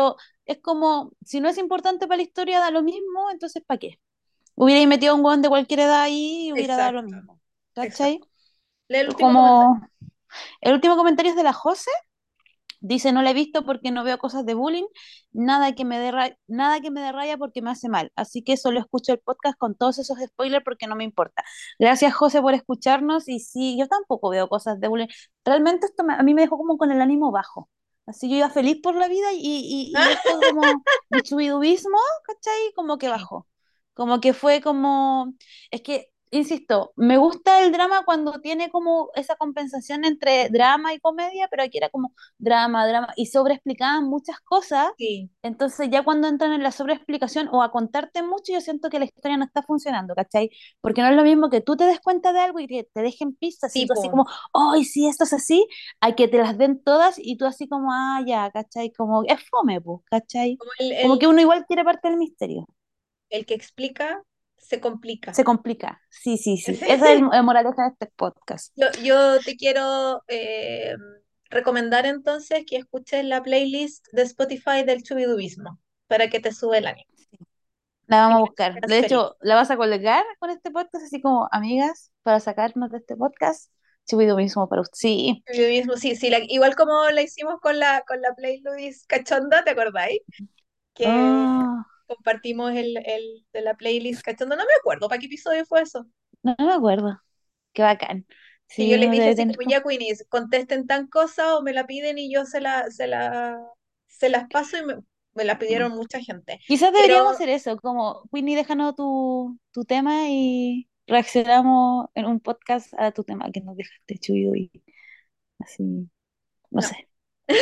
S2: es como, si no es importante para la historia, da lo mismo, entonces ¿para qué? Hubiera metido a un weón de cualquier edad ahí y hubiera dado lo
S1: Exacto,
S2: mismo. ¿Cachai?
S1: exacto. Lee el último comentario.
S2: Como el último comentario es de la Jose. Dice, no la he visto porque no veo cosas de bullying, nada que me dé ra- nada que me dé raya porque me hace mal. Así que solo escucho el podcast con todos esos spoilers porque no me importa. Gracias, José, por escucharnos. Y sí, yo tampoco veo cosas de bullying. Realmente esto me- a mí me dejó como con el ánimo bajo. Así yo iba feliz por la vida y, y, y esto como mi chubidubismo, ¿cachai? Como que
S1: Sí,
S2: bajó. Como que fue como, es que, insisto, me gusta el drama cuando tiene como esa compensación entre drama y comedia, pero aquí era como drama, drama, y sobreexplicaban muchas cosas.
S1: sí,
S2: Entonces ya cuando entran en la sobreexplicación o a contarte mucho, yo siento que la historia no está funcionando, ¿cachai? Porque no es lo mismo que tú te des cuenta de algo y que te dejen pistas y tú así
S1: tipo,
S2: como, ¡ay, sí, esto es así! Hay que te las den todas y tú así como, ah, ya, ¿cachai? Como, es fome, pues, ¿cachai?
S1: como el,
S2: Como
S1: el,
S2: que uno igual quiere parte del misterio.
S1: el que explica se complica.
S2: Se complica. Sí, sí, sí. Esa es el, el moraleja de este podcast.
S1: Yo, yo te quiero eh, recomendar entonces que escuches la playlist de Spotify del Chubidubismo para que te sube el ánimo
S2: La
S1: y
S2: vamos a
S1: me
S2: buscar.
S1: sientas
S2: De
S1: feliz.
S2: hecho, la vas a colgar con este podcast, así como amigas, para sacarnos de este podcast. Subido mismo para usted. Sí.
S1: Chubidubismo, sí, sí, la- igual como la hicimos con la, con la playlist cachonda, ¿te acordáis? Que
S2: Ah,
S1: compartimos el, el de la playlist cachonda, no me acuerdo, ¿para qué episodio fue eso?
S2: no, no me acuerdo. Qué bacán.
S1: Que yo
S2: Sí,
S1: les
S2: uno
S1: dije
S2: debe
S1: así
S2: tener
S1: como,
S2: como...
S1: ya Queenies, contesten tan cosa o me la piden y yo se la, se la, se las paso y me, me la pidieron mucha gente.
S2: Quizás deberíamos
S1: Pero
S2: hacer eso, como, Whitney, déjanos tu, tu tema y reaccionamos en un podcast a tu tema que nos dejaste chuido y así, no
S1: no.
S2: sé.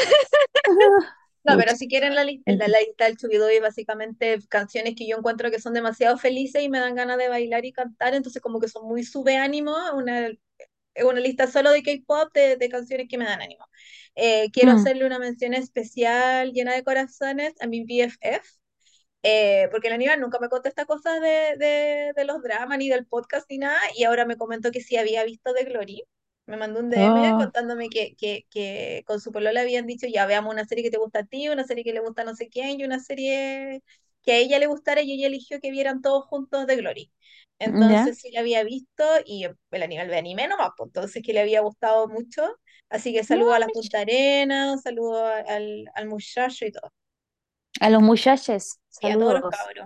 S1: No, pero
S2: Pucha,
S1: si quieren la, li-
S2: en
S1: la
S2: fin.
S1: lista del Chubidoi, básicamente canciones que yo encuentro que son demasiado felices y me dan ganas de bailar y cantar, entonces como que son muy sube ánimo, una, es una lista solo de K-pop de, de canciones que me dan ánimo. Eh, quiero
S2: Mm.
S1: hacerle una mención especial llena de corazones a mi B F F, eh, porque el Aníbal nunca me contesta cosas de, de, de los dramas ni del podcast ni nada, y ahora me comentó que sí había visto The Glory. Me mandó un D M
S2: Oh,
S1: contándome que, que, que con su polola habían dicho, ya veamos una serie que te gusta a ti, una serie que le gusta a no sé quién, y una serie que a ella le gustara, y ella eligió que vieran todos juntos The Glory.
S2: ya.
S1: Entonces sí la había visto, y el Aníbal ve anime nomás, pues, entonces que le había gustado mucho. Así que saludo a
S2: Ah,
S1: la
S2: Mitch.
S1: Punta Arenas, saludo a- al, al muchacho y todo,
S2: A los muchachos,
S1: y a todos los
S2: saludos.
S1: cabros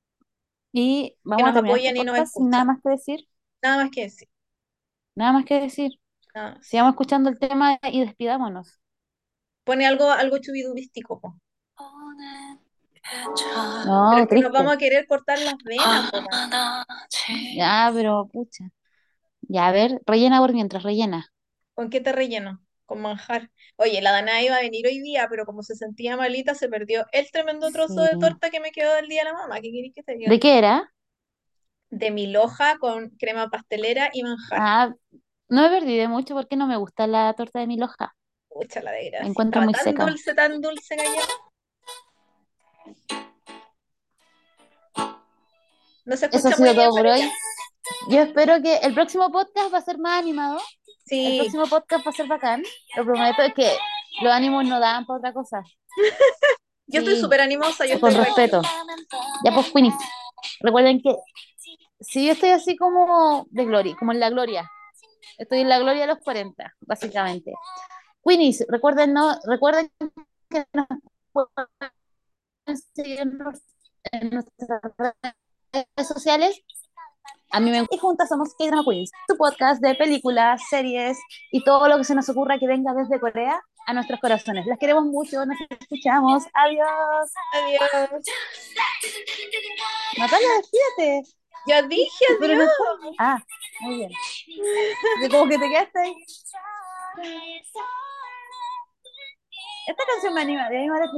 S2: Y
S1: que
S2: vamos a
S1: nos
S2: terminar este
S1: apoyan y nos
S2: podcast sin nada
S1: escuchan.
S2: más que decir.
S1: Nada más que decir,
S2: Nada más que decir.
S1: nada más.
S2: Sigamos escuchando el tema y despidámonos.
S1: Pone algo, algo chubidubístico, po. Pero
S2: No,
S1: es que nos vamos
S2: triste.
S1: a querer cortar las venas, po, man.
S2: Ya, pero pucha. Ya, a ver, rellena por mientras, rellena.
S1: ¿Con qué te relleno? Con manjar. Oye, la Dana iba a venir hoy día, pero como se sentía malita, se perdió el tremendo trozo
S2: Sí.
S1: de torta que me quedó del día de la mamá. ¿Qué queréis que te diga?
S2: ¿De qué era?
S1: De mi loja con crema pastelera y manjar.
S2: Ah, no me perdí de mucho porque no me gusta la torta de mi loja.
S1: Pucha la
S2: La
S1: desgracia.
S2: encuentro
S1: Estaba
S2: muy
S1: tan
S2: seca.
S1: dulce, tan dulce, galleta. No se
S2: Eso ha
S1: escucha muy
S2: sido
S1: bien,
S2: todo por
S1: pero
S2: hoy.
S1: ya.
S2: Yo espero que el próximo podcast va a ser más animado. El
S1: Sí,
S2: próximo podcast va a ser bacán. Lo prometo, es que los ánimos no dan para otra cosa.
S1: yo estoy
S2: Sí,
S1: súper animosa, yo
S2: con
S1: estoy
S2: respeto.
S1: bacán.
S2: Ya pues, Queenies. Recuerden que si yo estoy así como de gloria, como en la gloria, estoy en la gloria de los cuarenta, básicamente. Queenies, recuerden, no, recuerden que nos pueden seguir en nos- en nuestras redes sociales. A mí me y juntas somos K-Drama Queens, tu podcast de películas, series y todo lo que se nos ocurra que venga desde Corea a nuestros corazones. Las queremos mucho, nos escuchamos. Adiós.
S1: Adiós.
S2: Natalia, despídete.
S1: Ya dije
S2: Pero no está.
S1: adiós.
S2: Ah, muy bien. De como que te quedaste ahí. Esta canción me anima, de anima